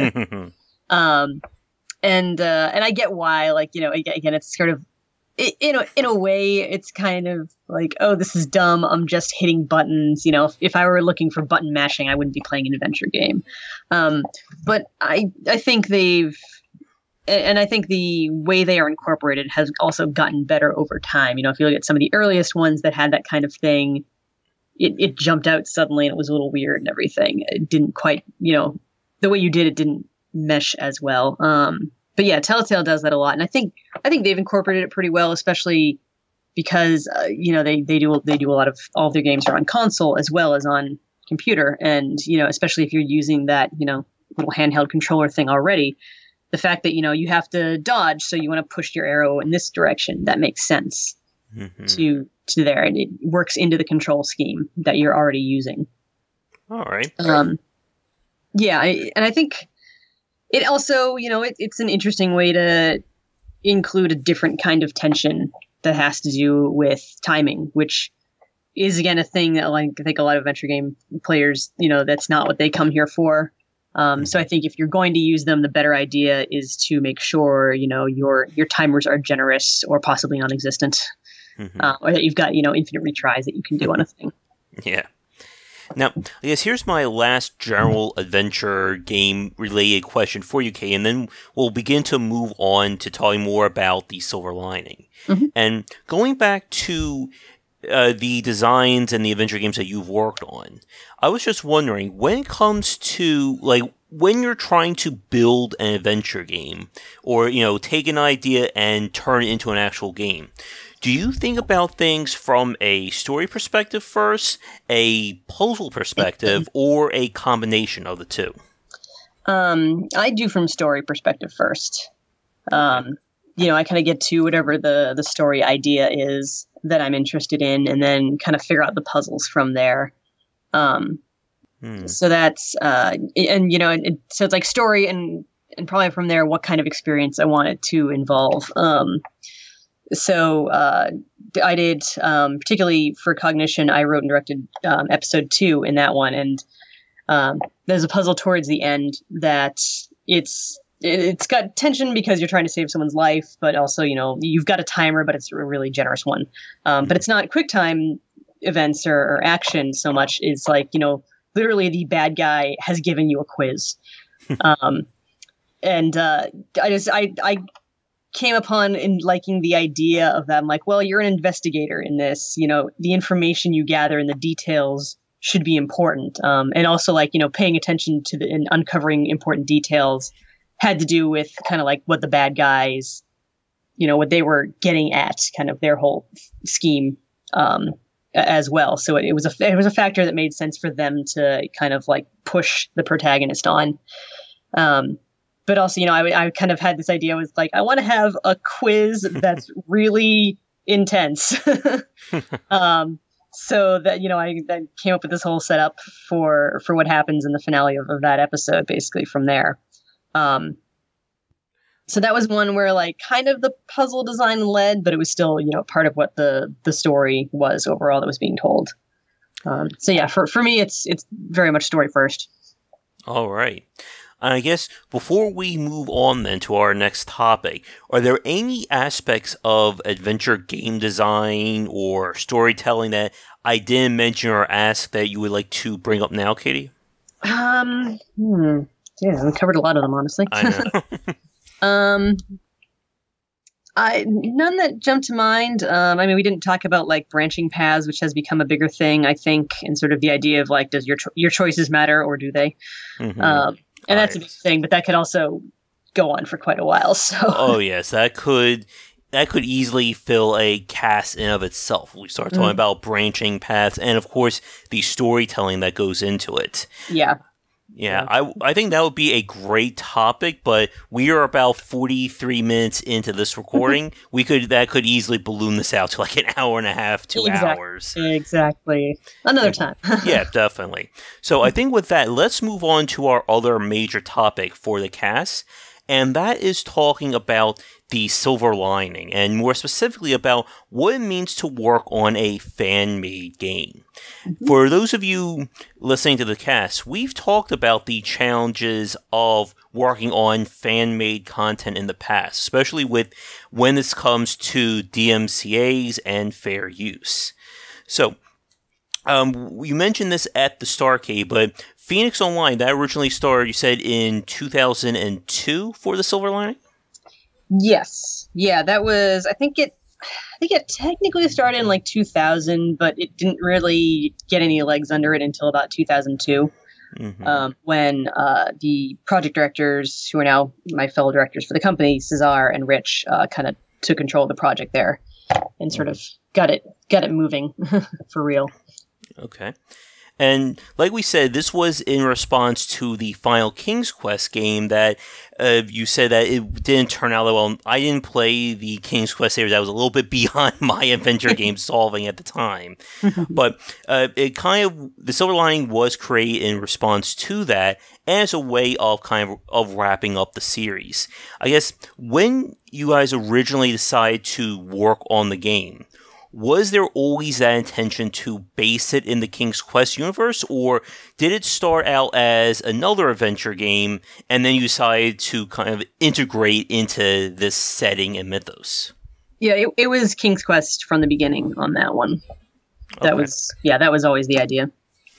um, and uh, and I get why. Like, you know, again, it's sort of in a, in a way, it's kind of like, oh, this is dumb. I'm just hitting buttons. You know, if, if I were looking for button mashing, I wouldn't be playing an adventure game. Um, but I I think they've. And I think the way they are incorporated has also gotten better over time. You know, if you look at some of the earliest ones that had that kind of thing, It, it jumped out suddenly and it was a little weird and everything. It didn't quite, you know, the way you did it didn't mesh as well. Um, but yeah, Telltale does that a lot, and I think I think they've incorporated it pretty well, especially because uh, you know they they do they do a lot of all of their games are on console as well as on computer, and you know especially if you're using that you know little handheld controller thing already, the fact that you know you have to dodge, so you want to push your arrow in this direction, that makes sense mm-hmm. to. to there, and it works into the control scheme that you're already using.
All right.
Um, yeah, I, and I think it also, you know, it, it's an interesting way to include a different kind of tension that has to do with timing, which is, again, a thing that like, I think a lot of adventure game players, you know, that's not what they come here for. Um, so I think if you're going to use them, the better idea is to make sure, you know, your your timers are generous or possibly non-existent. Mm-hmm. Uh, or that you've got, you know, infinite retries that you can do on a thing.
Yeah. Now, I guess here's my last general adventure game related question for you, Kay, and then we'll begin to move on to talking more about the silver lining. Mm-hmm. And going back to uh, the designs and the adventure games that you've worked on, I was just wondering, when it comes to, like, when you're trying to build an adventure game, or, you know, take an idea and turn it into an actual game, do you think about things from a story perspective first, a puzzle perspective, or a combination of the two?
Um, I do from story perspective first. Um, you know, I kind of get to whatever the, the story idea is that I'm interested in, and then kind of figure out the puzzles from there. Um, hmm. So that's, uh, and, you know, it, so it's like story, and, and probably from there, what kind of experience I want it to involve. Um, So uh, I did, um, particularly for Cognition, I wrote and directed um, episode two in that one. And um, there's a puzzle towards the end that it's it's got tension because you're trying to save someone's life, but also, you know, you've got a timer, but it's a really generous one. Um, but it's not quick time events or, or action so much. It's like, you know, literally the bad guy has given you a quiz. um, and uh, I just, I, I, came upon in liking the idea of that. I'm like, well, you're an investigator in this, you know, the information you gather and the details should be important. Um, and also like, you know, paying attention to the and uncovering important details had to do with kind of like what the bad guys, you know, what they were getting at, kind of their whole scheme um, as well. So it, it was a, it was a factor that made sense for them to kind of like push the protagonist on. Um, But also, you know, I, I kind of had this idea was like, I want to have a quiz that's really intense. um, so that, you know, I then came up with this whole setup for, for what happens in the finale of, of that episode, basically from there. Um, so that was one where like kind of the puzzle design led, but it was still, you know, part of what the, the story was overall that was being told. Um, so yeah, for, for me, it's, it's very much story first.
All right. I guess before we move on then to our next topic, are there any aspects of adventure game design or storytelling that I didn't mention or ask that you would like to bring up now, Katie?
Um, hmm. Yeah, we covered a lot of them, honestly.
I know.
um, I none that jumped to mind. Um, I mean, we didn't talk about like branching paths, which has become a bigger thing, I think, and sort of the idea of like, does your cho- your choices matter or do they? Mm-hmm. Um. And that's a big thing, but that could also go on for quite a while. So,
oh yes, that could that could easily fill a cast in of itself. We start talking mm. about branching paths and, of course, the storytelling that goes into it.
Yeah.
Yeah, I, I think that would be a great topic, but we are about forty-three minutes into this recording. we could That could easily balloon this out to like an hour and a half, two
exactly.
hours.
Exactly. Another time.
Yeah, definitely. So I think with that, let's move on to our other major topic for the cast, and that is talking about the silver lining, and more specifically about what it means to work on a fan-made game. Mm-hmm. For those of you listening to the cast, we've talked about the challenges of working on fan-made content in the past, especially with when this comes to D M C As and fair use. So, um, you mentioned this at the Starcade, but Phoenix Online, that originally started, you said, in two thousand two for the silver lining?
Yes. Yeah, that was, I think it, I think it technically started in like two thousand, but it didn't really get any legs under it until about two thousand two, mm-hmm. um, when uh, the project directors, who are now my fellow directors for the company, Cesar and Rich, uh, kind of took control of the project there and sort of got it, got it moving for real.
Okay. And like we said, this was in response to the final King's Quest game that uh, you said that it didn't turn out well. I didn't play the King's Quest series. I was a little bit beyond my adventure game solving at the time. But uh, it kind of, the silver lining was created in response to that and as a way of kind of, of wrapping up the series. I guess when you guys originally decided to work on the game, was there always that intention to base it in the King's Quest universe, or did it start out as another adventure game and then you decided to kind of integrate into this setting and mythos?
Yeah, it, it was King's Quest from the beginning on that one. That okay. was, yeah, that was always the idea.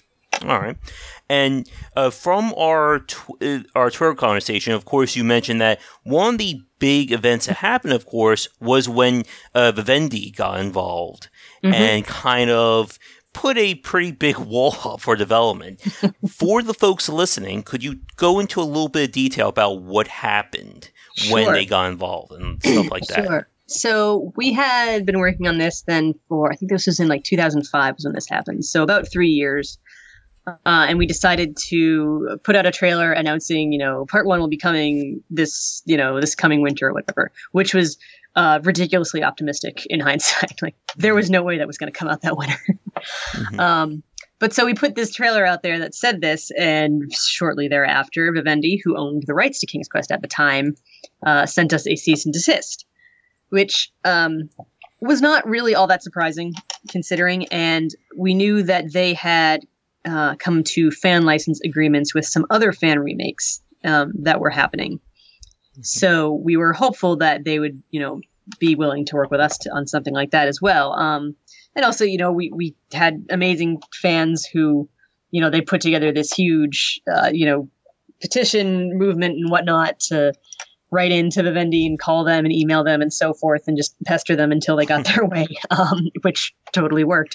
All right. And uh, from our tw- uh, our Twitter conversation, of course, you mentioned that one of the big events that happened, of course, was when uh, Vivendi got involved mm-hmm. and kind of put a pretty big wall up for development. For the folks listening, could you go into a little bit of detail about what happened sure. when they got involved and stuff like that?
Sure. So we had been working on this then for, I think this was in like two thousand five was when this happened. So about three years. Uh, and we decided to put out a trailer announcing, you know, part one will be coming this, you know, this coming winter or whatever, which was uh, ridiculously optimistic in hindsight. Like there was no way that was going to come out that winter. mm-hmm. um, but so we put this trailer out there that said this, and shortly thereafter, Vivendi, who owned the rights to King's Quest at the time, uh, sent us a cease and desist, which um, was not really all that surprising considering. And we knew that they had Uh, come to fan license agreements with some other fan remakes um, that were happening. Mm-hmm. So we were hopeful that they would, you know, be willing to work with us to, on something like that as well. Um, and also, you know, we, we had amazing fans who, you know, they put together this huge, uh, you know, petition movement and whatnot to write into Vivendi and call them and email them and so forth and just pester them until they got their way, um, which totally worked.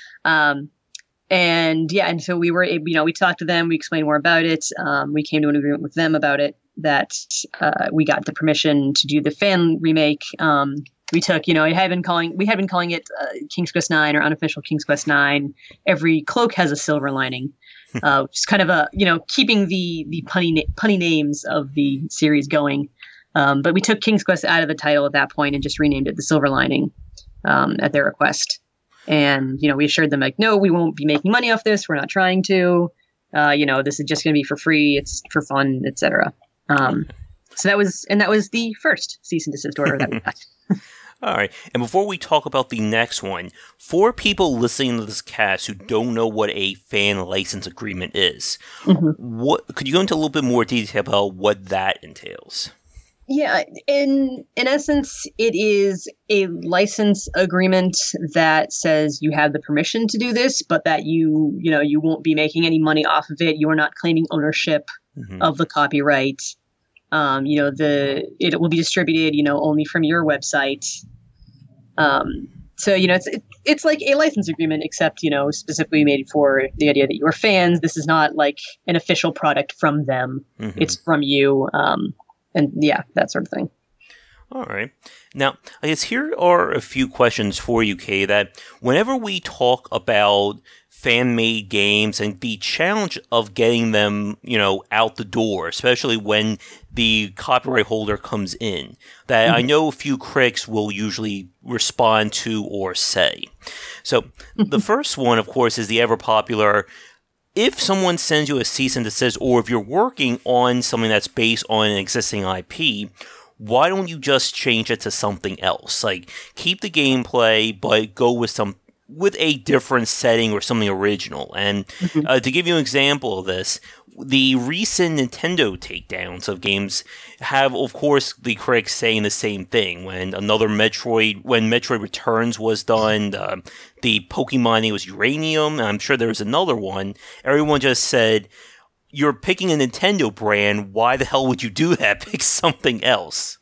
Um, And yeah, and so we were, you know, we talked to them, we explained more about it. Um, we came to an agreement with them about it, that uh, we got the permission to do the fan remake. Um, we took, you know, it had been calling, we had been calling it uh, King's Quest nine or unofficial King's Quest nine. Every cloak has a silver lining. Uh, just kind of a, you know, keeping the the punny na- punny names of the series going. Um, but we took King's Quest out of the title at that point and just renamed it the Silver Lining um, at their request. And, you know, we assured them like, no, we won't be making money off this. We're not trying to, uh, you know, this is just going to be for free. It's for fun, et cetera. Um, so that was, and that was the first cease and desist order that we got.
All right. And before we talk about the next one, for people listening to this cast who don't know what a fan license agreement is, mm-hmm. what could you go into a little bit more detail about what that entails?
Yeah, in in essence, it is a license agreement that says you have the permission to do this, but that you, you know, you won't be making any money off of it. You are not claiming ownership mm-hmm. of the copyright. Um, you know, the it will be distributed, you know, only from your website. Um, so, you know, it's it, it's like a license agreement, except, you know, specifically made for the idea that you are fans. This is not like an official product from them. Mm-hmm. It's from you. Um, And yeah, that sort of thing.
All right. Now, I guess here are a few questions for you, Kay, that whenever we talk about fan-made games and the challenge of getting them, you know, out the door, especially when the copyright holder comes in, that mm-hmm. I know a few critics will usually respond to or say. So the first one, of course, is the ever-popular, if someone sends you a cease and desist, or if you're working on something that's based on an existing I P, why don't you just change it to something else? Like, keep the gameplay, but go with some with a different setting or something original. And mm-hmm. uh, to give you an example of this, the recent Nintendo takedowns of games have, of course, the critics saying the same thing. When another Metroid, when Metroid Returns was done, uh, the Pokemon name was Uranium, and I'm sure there was another one. Everyone just said, you're picking a Nintendo brand. Why the hell would you do that? Pick something else.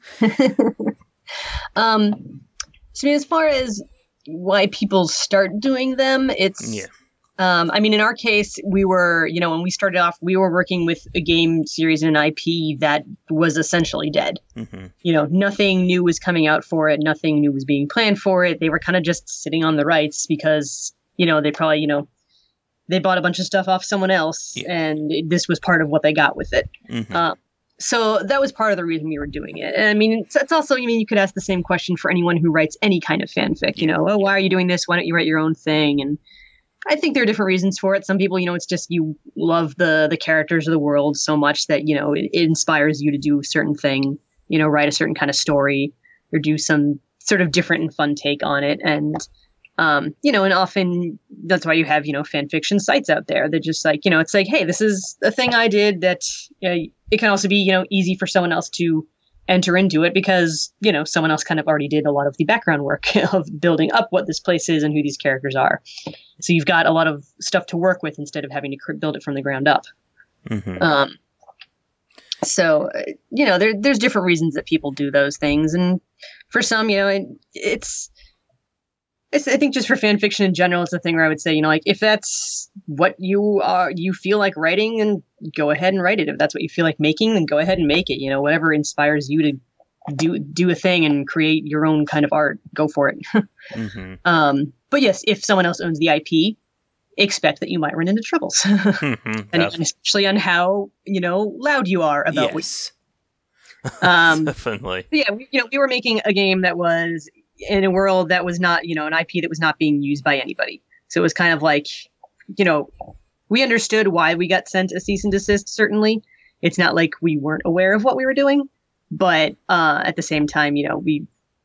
um, so as far as why people start doing them, it's,
yeah.
um, I mean, in our case, we were, you know, when we started off, we were working with a game series and an I P that was essentially dead.
Mm-hmm.
You know, nothing new was coming out for it. Nothing new was being planned for it. They were kind of just sitting on the rights because, you know, they probably, you know, they bought a bunch of stuff off someone else, yeah. and this was part of what they got with it.
Mm-hmm.
Uh, so that was part of the reason we were doing it. And I mean, it's, it's also, I mean, you could ask the same question for anyone who writes any kind of fanfic. You know, oh, why are you doing this? Why don't you write your own thing? And I think there are different reasons for it. Some people, you know, it's just you love the the characters of the world so much that, you know, it, it inspires you to do a certain thing, you know, write a certain kind of story or do some sort of different and fun take on it. And Um, you know, and often that's why you have, you know, fan fiction sites out there that just like, you know, it's like, hey, this is a thing I did that, you know, it can also be, you know, easy for someone else to enter into it because, you know, someone else kind of already did a lot of the background work of building up what this place is and who these characters are. So you've got a lot of stuff to work with instead of having to cr- build it from the ground up.
Mm-hmm.
Um, so, you know, there, there's different reasons that people do those things. And for some, you know, it, it's, It's, I think just for fan fiction in general, it's a thing where I would say, you know, like if that's what you are, you feel like writing, then go ahead and write it. If that's what you feel like making, then go ahead and make it. You know, whatever inspires you to do do a thing and create your own kind of art, go for it.
mm-hmm.
um, but yes, if someone else owns the I P, expect that you might run into troubles,
mm-hmm.
and especially on how you know loud you are about.
Yes,
what, um,
definitely.
Yeah, we, you know, we were making a game that was in a world that was not, you know, an I P that was not being used by anybody. So it was kind of like, you know, we understood why we got sent a cease and desist, certainly. It's not like we weren't aware of what we were doing. But uh, at the same time, you know, we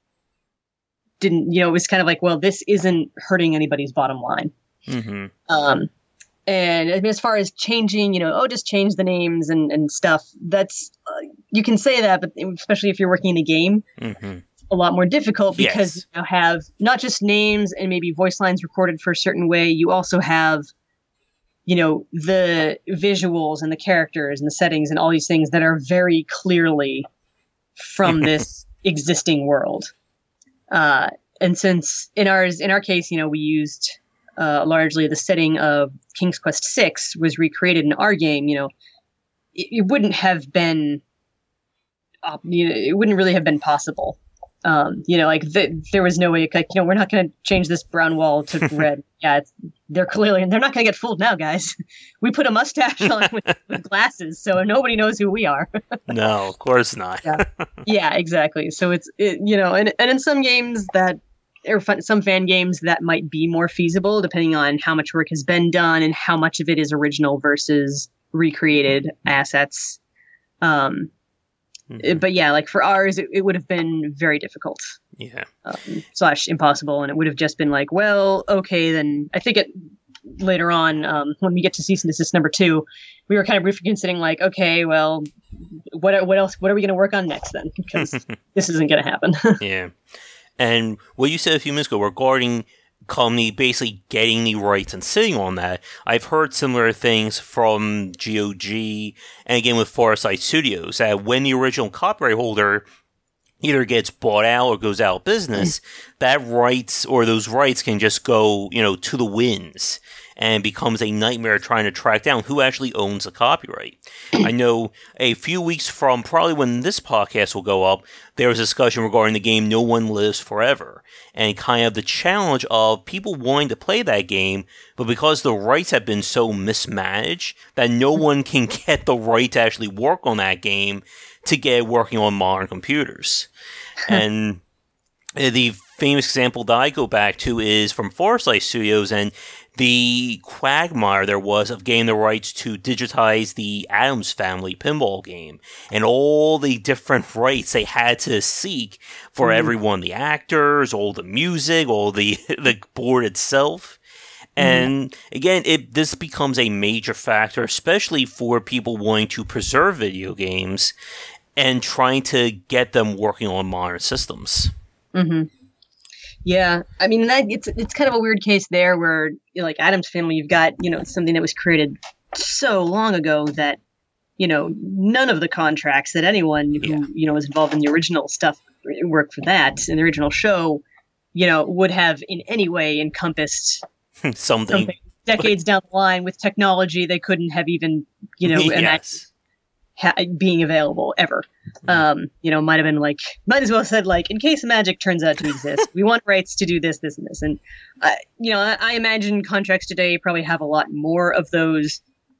didn't, you know, it was kind of like, well, this isn't hurting anybody's bottom line.
Mm-hmm.
Um, and I mean, as far as changing, you know, oh, just change the names and, and stuff, that's, uh, you can say that, but especially if you're working in a game,
mm-hmm.
a lot more difficult because
yes.
you now have not just names and maybe voice lines recorded for a certain way. You also have, you know, the visuals and the characters and the settings and all these things that are very clearly from this existing world. Uh, and since in ours, in our case, you know, we used uh, largely the setting of King's Quest six was recreated in our game, you know, it, it wouldn't have been, uh, you know, it wouldn't really have been possible. Um, you know, like the, there was no way, like, you know, we're not going to change this brown wall to red. Yeah, it's, they're clearly, and they're not going to get fooled now, guys. We put a mustache on with, with glasses, so nobody knows who we are.
No, of course not.
yeah. yeah, exactly. So it's, it, you know, and, and in some games that, or fun, some fan games that might be more feasible, depending on how much work has been done and how much of it is original versus recreated assets. Um, Mm-hmm. But yeah, like for ours, it, it would have been very difficult.
Yeah.
Um, slash impossible. And it would have just been like, well, okay, then I think it later on, um, when we get to cease and desist number two, we were kind of briefly considering like, okay, well, what, what else, what are we going to work on next then? Because this isn't going to happen.
Yeah. And what you said a few minutes ago regarding company basically getting the rights and sitting on that. I've heard similar things from G O G and again with Farsight Studios that when the original copyright holder either gets bought out or goes out of business, that rights or those rights can just go, you know, to the winds. and becomes a nightmare trying to track down who actually owns the copyright. I know a few weeks from probably when this podcast will go up, there was a discussion regarding the game No One Lives Forever, and kind of the challenge of people wanting to play that game, but because the rights have been so mismanaged that no one can get the right to actually work on that game to get working on modern computers. And the famous example that I go back to is from Farsight Studios and the quagmire there was of getting the rights to digitize the Addams Family pinball game and all the different rights they had to seek for mm. everyone, the actors, all the music, all the the board itself. And mm. again, it this becomes a major factor, especially for people wanting to preserve video games and trying to get them working on modern systems.
Mm-hmm. Yeah, I mean that it's it's kind of a weird case there where, you know, like Addams Family, you've got, you know, something that was created so long ago that, you know, none of the contracts that anyone who yeah. you know was involved in the original stuff work for that in the original show, you know, would have in any way encompassed
something.
something decades down the line with technology they couldn't have even, you know,
yes.
imagined ha- being available ever. Um, you know, might have been like, might as well said like, in case magic turns out to exist, we want rights to do this, this, and this. And, uh, you know, I, I imagine contracts today probably have a lot more of those,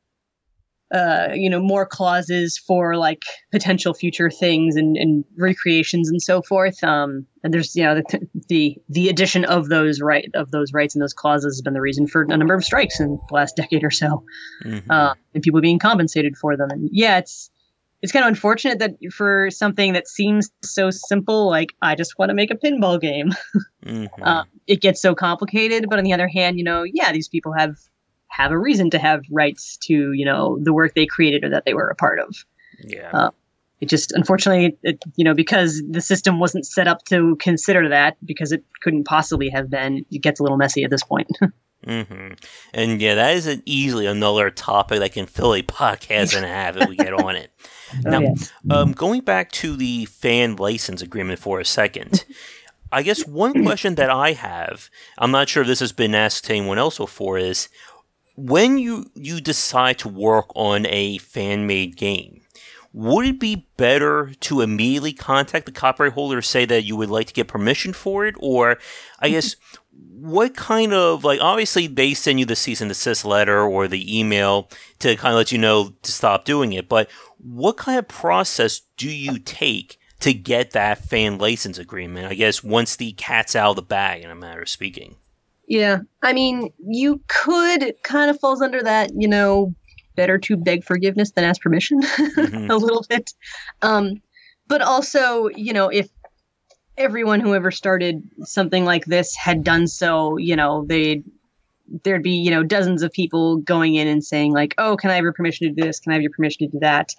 uh, you know, more clauses for like potential future things and, and recreations and so forth. Um, and there's, you know, the, the, the addition of those right, of those rights and those clauses has been the reason for a number of strikes in the last decade or so, mm-hmm. uh, and people being compensated for them. And yeah, it's, It's kind of unfortunate that for something that seems so simple, like I just want to make a pinball game, mm-hmm. uh, it gets so complicated. But on the other hand, you know, yeah, these people have have a reason to have rights to, you know, the work they created or that they were a part of.
Yeah.
Uh, it just, unfortunately, it, you know, because the system wasn't set up to consider that, because it couldn't possibly have been, it gets a little messy at this point.
Mm-hmm. And yeah, that is an easily another topic that can fill a podcast and a half if we get on it.
Oh,
now,
yes.
um, going back to the fan license agreement for a second, I guess one question that I have, I'm not sure if this has been asked to anyone else before, is when you, you decide to work on a fan-made game, would it be better to immediately contact the copyright holder to say that you would like to get permission for it? Or, I guess, what kind of, like, obviously they send you the cease and desist letter or the email to kind of let you know to stop doing it, but what kind of process do you take to get that fan license agreement, I guess, once the cat's out of the bag, in a matter of speaking?
Yeah, I mean, you could, it kind of falls under that, you know, better to beg forgiveness than ask permission mm-hmm. a little bit. Um, but also, you know, if everyone who ever started something like this had done so, you know, they there'd be, you know, dozens of people going in and saying like, oh, can I have your permission to do this? Can I have your permission to do that?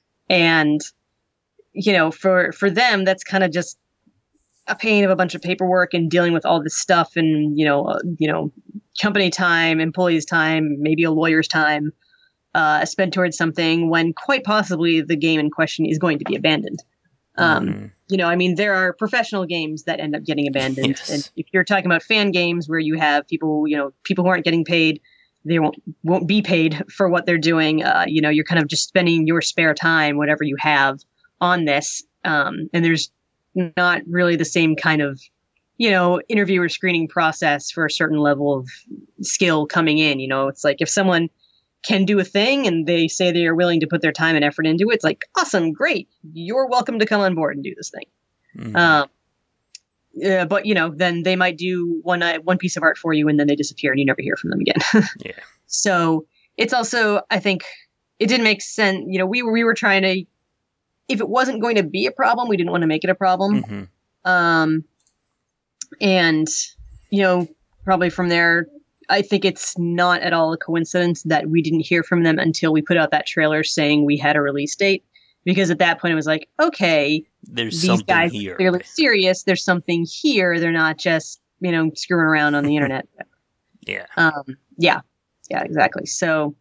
And, you know, for, for them, that's kind of just a pain of a bunch of paperwork and dealing with all this stuff and, you know, uh, you know, company time, employees' time, maybe a lawyer's time, uh, spent towards something when quite possibly the game in question is going to be abandoned. Um, mm. You know, I mean, there are professional games that end up getting abandoned.
Yes.
And if you're talking about fan games where you have people, you know, people who aren't getting paid, they won't won't be paid for what they're doing. Uh, you know, you're kind of just spending your spare time, whatever you have, on this. Um, and there's not really the same kind of, you know, interview or screening process for a certain level of skill coming in. You know, it's like if someone can do a thing and they say they are willing to put their time and effort into it, it's like, awesome, great. You're welcome to come on board and do this thing. Mm-hmm. Um, yeah, but, you know, then they might do one uh, one piece of art for you and then they disappear and you never hear from them again.
Yeah.
So it's also, I think it didn't make sense. You know, we, we were trying to, if it wasn't going to be a problem, we didn't want to make it a problem.
Mm-hmm.
Um, and, you know, probably from there, I think it's not at all a coincidence that we didn't hear from them until we put out that trailer saying we had a release date. Because at that point it was like, okay,
there's
these
something
guys
here.
are clearly serious. There's something here. They're not just, you know, screwing around on the internet.
Yeah.
Um, yeah. Yeah, exactly. So,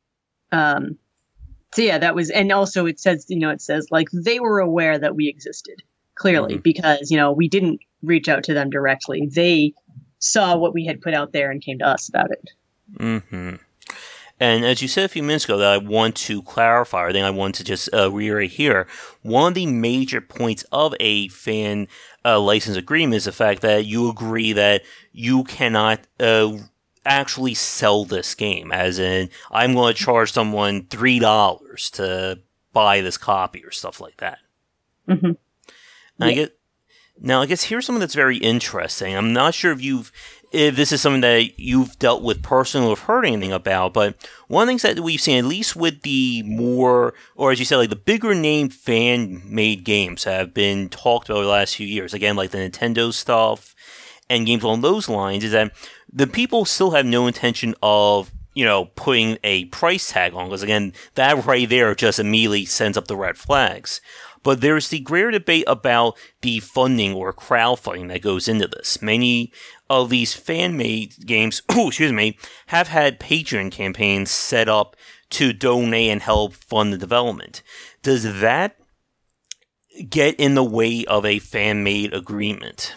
um, so yeah, that was, and also it says, you know, it says like they were aware that we existed clearly mm-hmm. because, you know, we didn't reach out to them directly. They saw what we had put out there and came to us about it.
Mm-hmm. And as you said a few minutes ago, that I want to clarify, or I think I want to just uh, reiterate here, one of the major points of a fan uh, license agreement is the fact that you agree that you cannot uh, actually sell this game, as in, I'm going to charge someone three dollars to buy this copy or stuff like that.
Mm-hmm.
Yeah. I get, now, I guess here's something that's very interesting. I'm not sure if you've if this is something that you've dealt with personally or heard anything about, but one of the things that we've seen, at least with the more, or as you said, like the bigger name fan-made games have been talked about over the last few years, again, like the Nintendo stuff and games along those lines, is that the people still have no intention of, you know, putting a price tag on, because again, that right there just immediately sends up the red flags. But there's the greater debate about the funding or crowdfunding that goes into this. Many of these fan-made games, oh, excuse me, have had Patreon campaigns set up to donate and help fund the development. Does that get in the way of a fan-made agreement?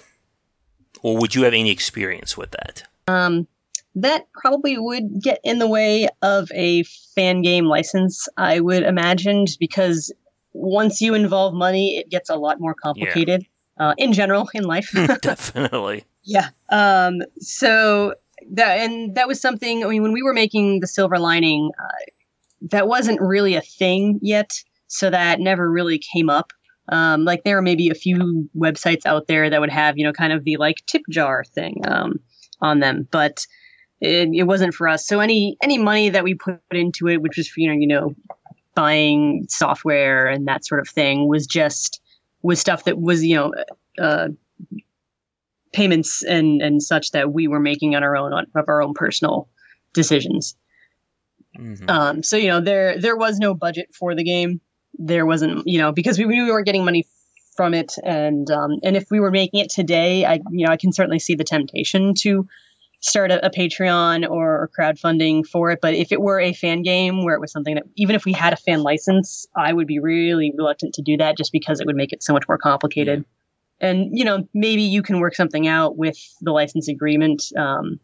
Or would you have any experience with that?
Um, that probably would get in the way of a fan game license, I would imagine, because once you involve money, it gets a lot more complicated. Yeah. Uh, in general, in life.
Definitely.
Yeah. Um, so that and that was something. I mean, when we were making the Silver Lining, uh, that wasn't really a thing yet, so that never really came up. Um, like there are maybe a few websites out there that would have, you know, kind of the like tip jar thing um, on them, but it, it wasn't for us. So any any money that we put into it, which was for, you know, you know. buying software and that sort of thing, was just was stuff that was, you know, uh, payments and, and such that we were making on our own on, of our own personal decisions. Mm-hmm. Um, so, you know, there there was no budget for the game. There wasn't, you know, because we, we weren't getting money from it. And um, and if we were making it today, I you know I can certainly see the temptation to start a, a Patreon or crowdfunding for it. But if it were a fan game where it was something that, even if we had a fan license, I would be really reluctant to do that, just because it would make it so much more complicated. Yeah. And, you know, maybe you can work something out with the license agreement. Um,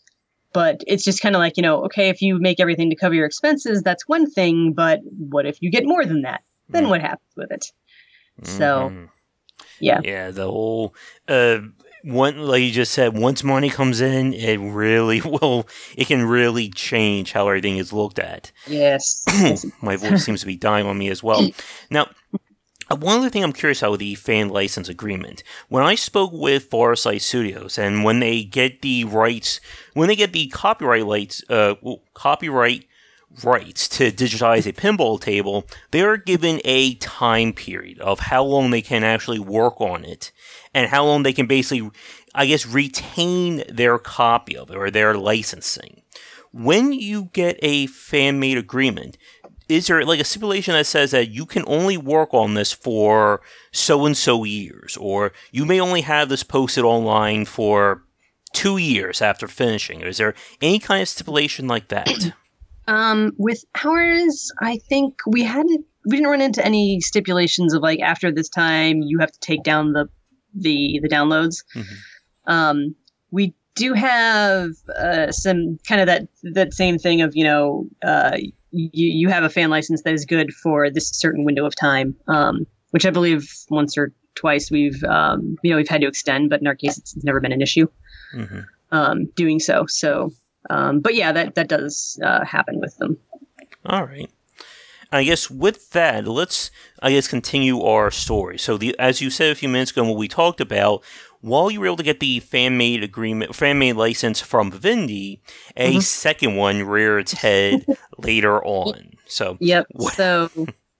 but it's just kind of like, you know, okay, if you make everything to cover your expenses, that's one thing. But what if you get more than that? Then mm. what happens with it? Mm-hmm. So, yeah.
Yeah, the whole... Uh, One, like you just said, once money comes in, it really will, it can really change how everything is looked at.
Yes.
My voice seems to be dying on me as well. Now, one other thing I'm curious about with the fan license agreement. When I spoke with Farsight Studios, and when they get the rights, when they get the copyright rights, uh, copyright rights to digitize a pinball table, they're given a time period of how long they can actually work on it, and how long they can basically, I guess, retain their copy of it, or their licensing. When you get a fan-made agreement, is there like a stipulation that says that you can only work on this for so-and-so years, or you may only have this posted online for two years after finishing? Is there any kind of stipulation like that?
Um, with ours, I think we hadn't, we didn't run into any stipulations of like, after this time, you have to take down the, the, the downloads. Mm-hmm. Um, we do have, uh, some kind of that, that same thing of, you know, uh, you, you have a fan license that is good for this certain window of time. Um, which I believe once or twice we've, um, you know, we've had to extend, but in our case, it's, it's never been an issue, mm-hmm. um, doing so. So, Um, but yeah, that, that does uh, happen with them.
All right. I guess with that, let's, I guess, continue our story. So the, as you said a few minutes ago, what we talked about, while you were able to get the fan-made agreement, fan-made license from Vivendi, a mm-hmm. second one reared its head later on. So
Yep. What? So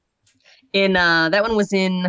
in uh, that one was in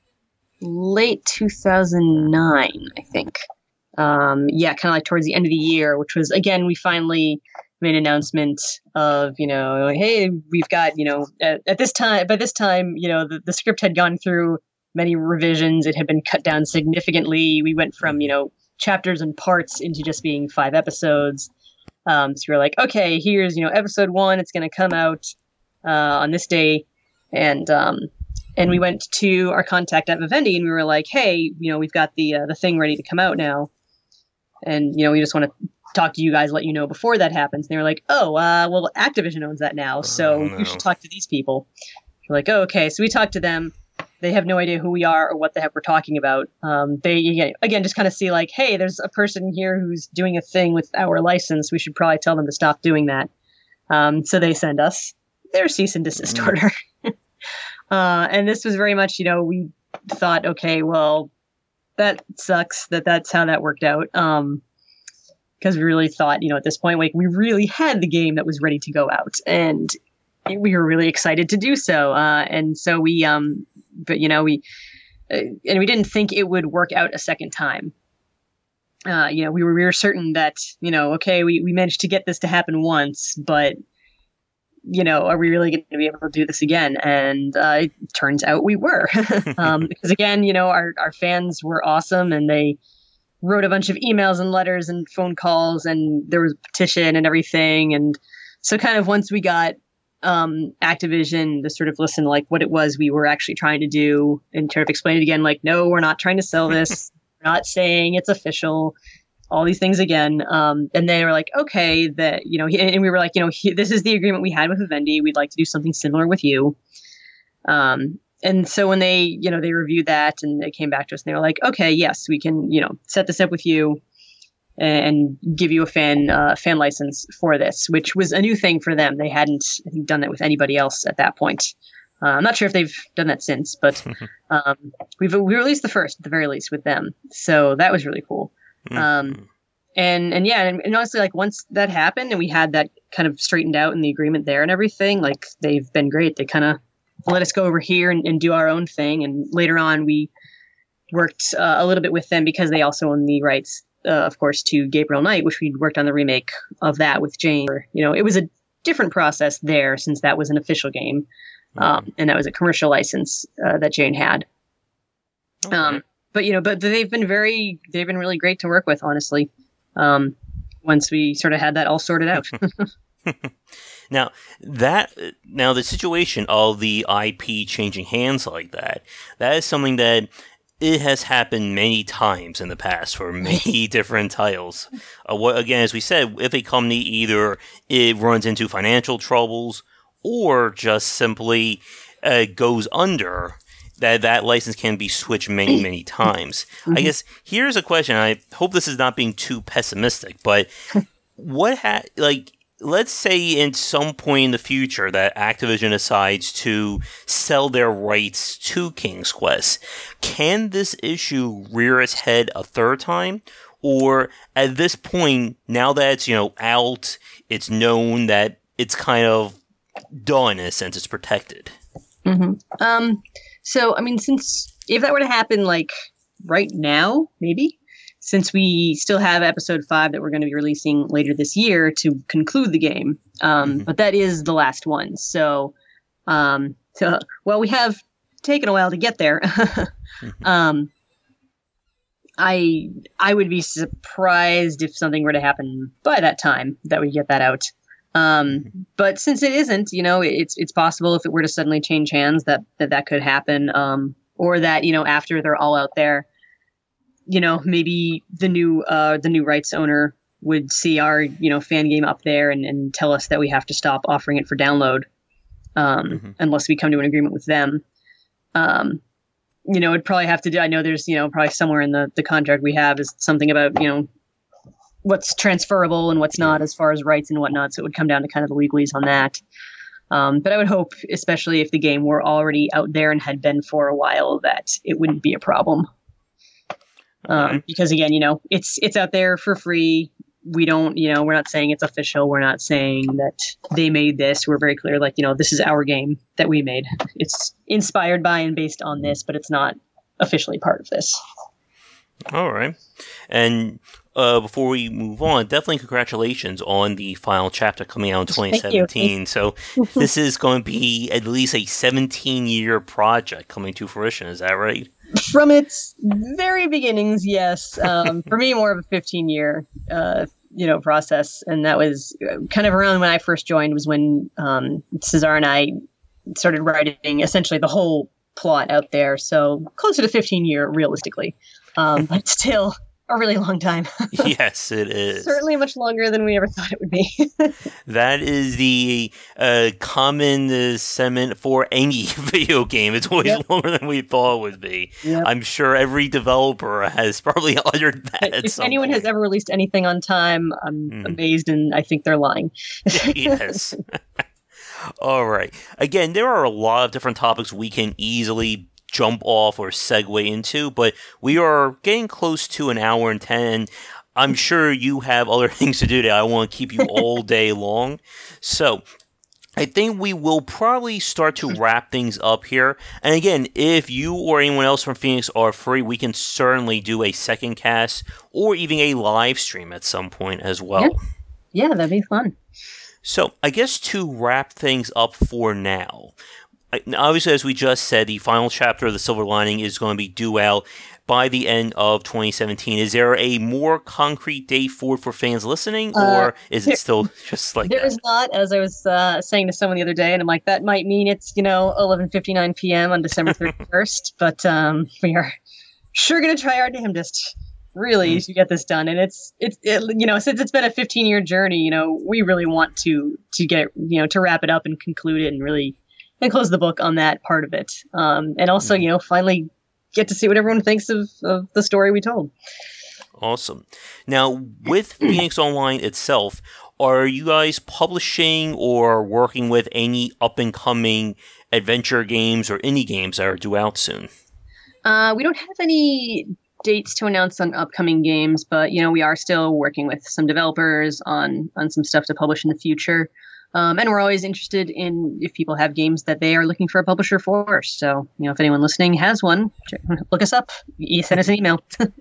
late two thousand nine, I think. Um, yeah, kind of like towards the end of the year, which was, again, we finally made an announcement of, you know, like, hey, we've got, you know, at, at this time, by this time, you know, the, the script had gone through many revisions. It had been cut down significantly. We went from, you know, chapters and parts into just being five episodes. Um, so we were like, okay, here's, you know, episode one. It's going to come out uh, on this day. And, um, and we went to our contact at Vivendi and we were like, hey, you know, we've got the, uh, the thing ready to come out now. And, you know, we just want to talk to you guys, let you know before that happens. And they were like, oh, uh, well, Activision owns that now, so
oh, no.
you should talk to these people. We're like, oh, okay. So we talked to them. They have no idea who we are or what the heck we're talking about. Um, they, again, just kind of see like, hey, there's a person here who's doing a thing with our license. We should probably tell them to stop doing that. Um, so they send us their cease and desist mm. order. uh, and this was very much, you know, we thought, okay, well, that sucks that that's how that worked out. Um, because we really thought, you know, at this point, like we really had the game that was ready to go out, and we were really excited to do so. Uh, and so we, um, but you know, we, uh, and we didn't think it would work out a second time. Uh, you know, we were, we were certain that, you know, okay, we, we managed to get this to happen once, but, you know, are we really going to be able to do this again? And uh, it turns out we were. um, because again, you know, our, our fans were awesome, and they wrote a bunch of emails and letters and phone calls, and there was a petition and everything. And so kind of once we got um, Activision to sort of listen, like what it was we were actually trying to do, and sort of explain it again, like, no, we're not trying to sell this. We're not saying it's official, all these things again. Um, and they were like, okay, that, you know, and we were like, you know, he, this is the agreement we had with Vivendi. We'd like to do something similar with you. Um, and so when they, you know, they reviewed that and they came back to us and they were like, okay, yes, we can, you know, set this up with you and give you a fan, uh, fan license for this, which was a new thing for them. They hadn't, I think, done that with anybody else at that point. Uh, I'm not sure if they've done that since, but um, we've we released the first at the very least with them. So that was really cool. Um, and, and yeah, and, and honestly, like once that happened and we had that kind of straightened out in the agreement there and everything, like they've been great. They kind of let us go over here and, and do our own thing. And later on, we worked uh, a little bit with them because they also own the rights, uh, of course, to Gabriel Knight, which we worked on the remake of that with Jane. You know, it was a different process there since that was an official game. Um, and that was a commercial license uh, that Jane had. Okay. Um, but, you know, but they've been very, they've been really great to work with, honestly, um, once we sort of had that all sorted out.
Now, that, now the situation of the I P changing hands like that, that is something that it has happened many times in the past for many different titles. Uh, what, again, as we said, if a company either it runs into financial troubles or just simply uh, goes under, that that license can be switched many, many times. Mm-hmm. I guess here's a question. I hope this is not being too pessimistic, but what ha- like, let's say in some point in the future that Activision decides to sell their rights to King's Quest, can this issue rear its head a third time? Or at this point, now that it's, you know, out, it's known that it's kind of done in a sense, it's protected.
Mm-hmm. Um, so, I mean, since if that were to happen, like right now, maybe, since we still have episode five that we're going to be releasing later this year to conclude the game, um, mm-hmm. but that is the last one. So, um, so, well, we have taken a while to get there. mm-hmm. Um, I I would be surprised if something were to happen by that time that we get that out. Um, but since it isn't, you know, it's, it's possible if it were to suddenly change hands that, that that could happen. Um, or that, you know, after they're all out there, you know, maybe the new, uh, the new rights owner would see our, you know, fan game up there and, and tell us that we have to stop offering it for download. Um, mm-hmm. unless we come to an agreement with them. Um, you know, it'd probably have to do, I know there's, you know, probably somewhere in the, the contract we have is something about, you know, what's transferable and what's not as far as rights and whatnot. So it would come down to kind of the legalese on that. Um, but I would hope, especially if the game were already out there and had been for a while, that it wouldn't be a problem. Um, okay. Because again, you know, it's, it's out there for free. We don't, you know, we're not saying it's official. We're not saying that they made this. We're very clear, like, you know, this is our game that we made. It's inspired by and based on this, but it's not officially part of this.
All right. And Uh, before we move on, definitely congratulations on the final chapter coming out in twenty seventeen. So this is going to be at least a seventeen-year project coming to fruition. Is that right?
From its very beginnings, yes. Um, for me, more of a fifteen-year, uh, you know, process, and that was kind of around when I first joined. Was when um, Cesar and I started writing essentially the whole plot out there. So closer to fifteen year, realistically, um, but still. a really long time.
Yes, it is.
Certainly much longer than we ever thought it would be.
That is the uh, common uh, sentiment for any video game. It's always yep. longer than we thought it would be. Yep. I'm sure every developer has probably uttered that at
If
some
anyone
point.
has ever released anything on time, I'm mm. amazed, and I think they're lying.
Yes. All right. Again, there are a lot of different topics we can easily jump off or segue into, but we are getting close to an hour and ten. I'm sure you have other things to do today. I want to keep you all day long. So I think we will probably start to wrap things up here. And again, if you or anyone else from Phoenix are free, we can certainly do a second cast or even a live stream at some point as well.
Yeah, yeah that'd be fun.
So I guess to wrap things up for now, obviously, as we just said, the final chapter of The Silver Lining is going to be due out by the end of twenty seventeen. Is there a more concrete date for for fans listening, or uh, is it still just like
there
that?
There is not, as I was uh, saying to someone the other day, and I'm like, that might mean it's, you know, eleven fifty-nine p.m. on December thirty-first, but um, we are sure going to try our damnedest, really, mm. to get this done. And it's, it's it, you know, since it's been a fifteen-year journey, you know, we really want to, to get, you know, to wrap it up and conclude it and really and close the book on that part of it. Um, and also, mm. you know, finally get to see what everyone thinks of, of the story we told.
Awesome. Now, with Phoenix Online itself, are you guys publishing or working with any up-and-coming adventure games or indie games that are due out soon?
Uh, we don't have any dates to announce on upcoming games, but, you know, we are still working with some developers on, on some stuff to publish in the future. Um, and we're always interested in if people have games that they are looking for a publisher for. So, you know, if anyone listening has one, look us up. Send us an email.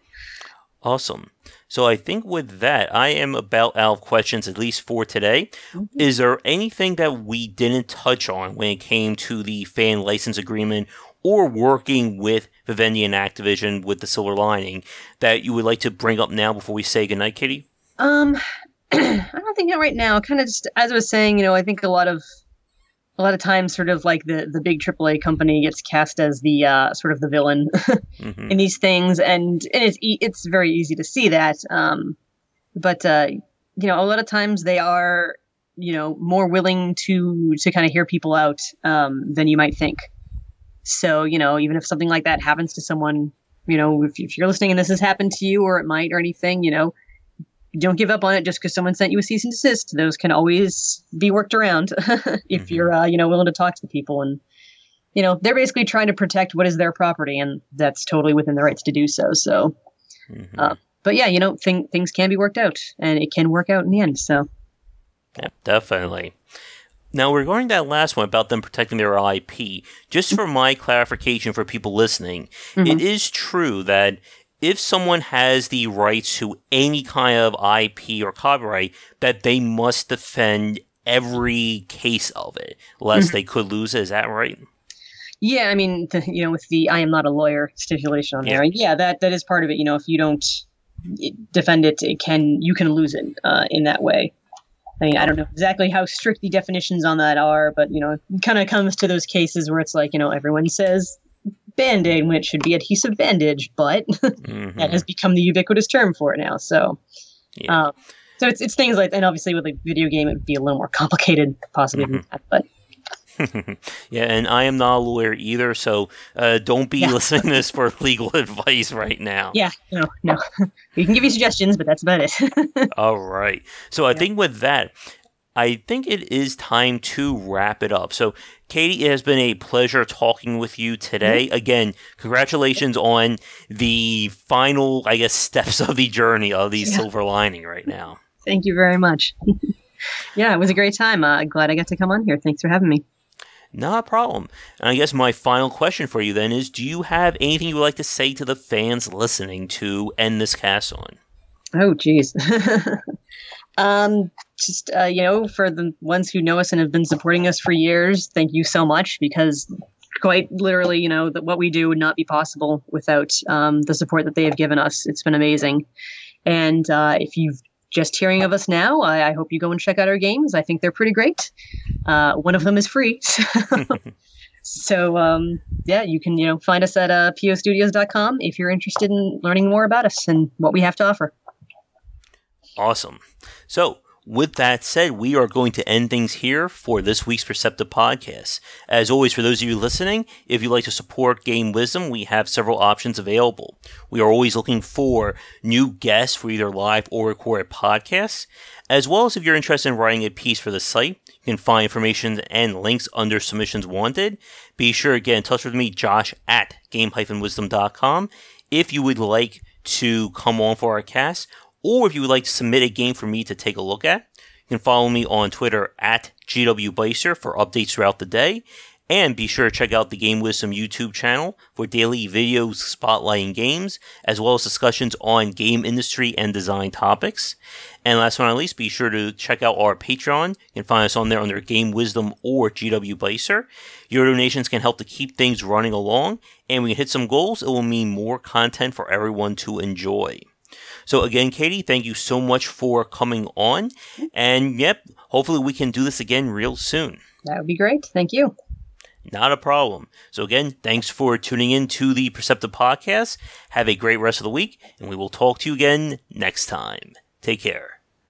Awesome. So I think with that, I am about out of questions, at least for today. Mm-hmm. Is there anything that we didn't touch on when it came to the fan license agreement or working with Vivendi and Activision with The Silver Lining that you would like to bring up now before we say goodnight, Katie?
Um... I don't think right now. Kind of just as I was saying, you know, I think a lot of a lot of times, sort of like the the big triple A company gets cast as the uh, sort of the villain mm-hmm. in these things, and, and it's it's very easy to see that. Um, but uh, you know, a lot of times they are, you know, more willing to to kind of hear people out um, than you might think. So, you know, even if something like that happens to someone, you know, if, if you're listening and this has happened to you or it might or anything, you know. Don't give up on it just because someone sent you a cease and desist. Those can always be worked around if mm-hmm. you're, uh, you know, willing to talk to the people. And, you know, they're basically trying to protect what is their property, and that's totally within their rights to do so. So, mm-hmm. uh, but yeah, you know, thing, things can be worked out, and it can work out in the end. So,
yeah, definitely. Now, regarding that last one about them protecting their I P, just for my clarification for people listening, mm-hmm. it is true that if someone has the rights to any kind of I P or copyright, that they must defend every case of it, lest mm-hmm. they could lose it. Is that right?
Yeah, I mean, the, you know, with the "I am not a lawyer" stipulation on yeah. there, yeah, that that is part of it. You know, if you don't defend it, it can you can lose it uh, in that way. I mean, I don't know exactly how strict the definitions on that are, but you know, it kind of comes to those cases where it's like, you know, everyone says Band-Aid when it should be adhesive bandage, but mm-hmm. that has become the ubiquitous term for it now. So, yeah. um, so it's it's things like, and obviously with a video game, it would be a little more complicated, possibly, mm-hmm. than that, but.
Yeah, and I am not a lawyer either, so uh, don't be yeah. listening to this for legal advice right now.
Yeah, no, no. We can give you suggestions, but that's about it.
All right. So I yeah. think with that, I think it is time to wrap it up. So, Katie, it has been a pleasure talking with you today. Mm-hmm. Again, congratulations on the final, I guess, steps of the journey of the yeah. Silver Lining right now.
Thank you very much. Yeah, it was a great time. Uh, glad I got to come on here. Thanks for having me.
Not a problem. And I guess my final question for you then is, do you have anything you would like to say to the fans listening to end this cast on?
Oh, geez. um, just, uh, you know, for the ones who know us and have been supporting us for years, thank you so much, because quite literally, you know, that what we do would not be possible without um, the support that they have given us. It's been amazing. And uh, if you've just hearing of us now, I, I hope you go and check out our games. I think they're pretty great. Uh, one of them is free. So, So, um, yeah, you can, you know, find us at uh, p o studios dot com if you're interested in learning more about us and what we have to offer.
Awesome. So, with that said, we are going to end things here for this week's Perceptive Podcast. As always, for those of you listening, if you'd like to support Game Wisdom, we have several options available. We are always looking for new guests for either live or recorded podcasts, as well as if you're interested in writing a piece for the site. You can find information and links under Submissions Wanted. Be sure to get in touch with me, Josh, at game dash wisdom dot com, if you would like to come on for our cast, or if you would like to submit a game for me to take a look at. You can follow me on Twitter at G W Beiser for updates throughout the day. And be sure to check out the Game Wisdom YouTube channel for daily videos spotlighting games, as well as discussions on game industry and design topics. And last but not least, be sure to check out our Patreon. You can find us on there under Game Wisdom or G W Beiser. Your donations can help to keep things running along, and when we hit some goals, it will mean more content for everyone to enjoy. So again, Katie, thank you so much for coming on. And yep, hopefully we can do this again real soon.
That would be great. Thank you.
Not a problem. So again, thanks for tuning in to the Perceptive Podcast. Have a great rest of the week, and we will talk to you again next time. Take care.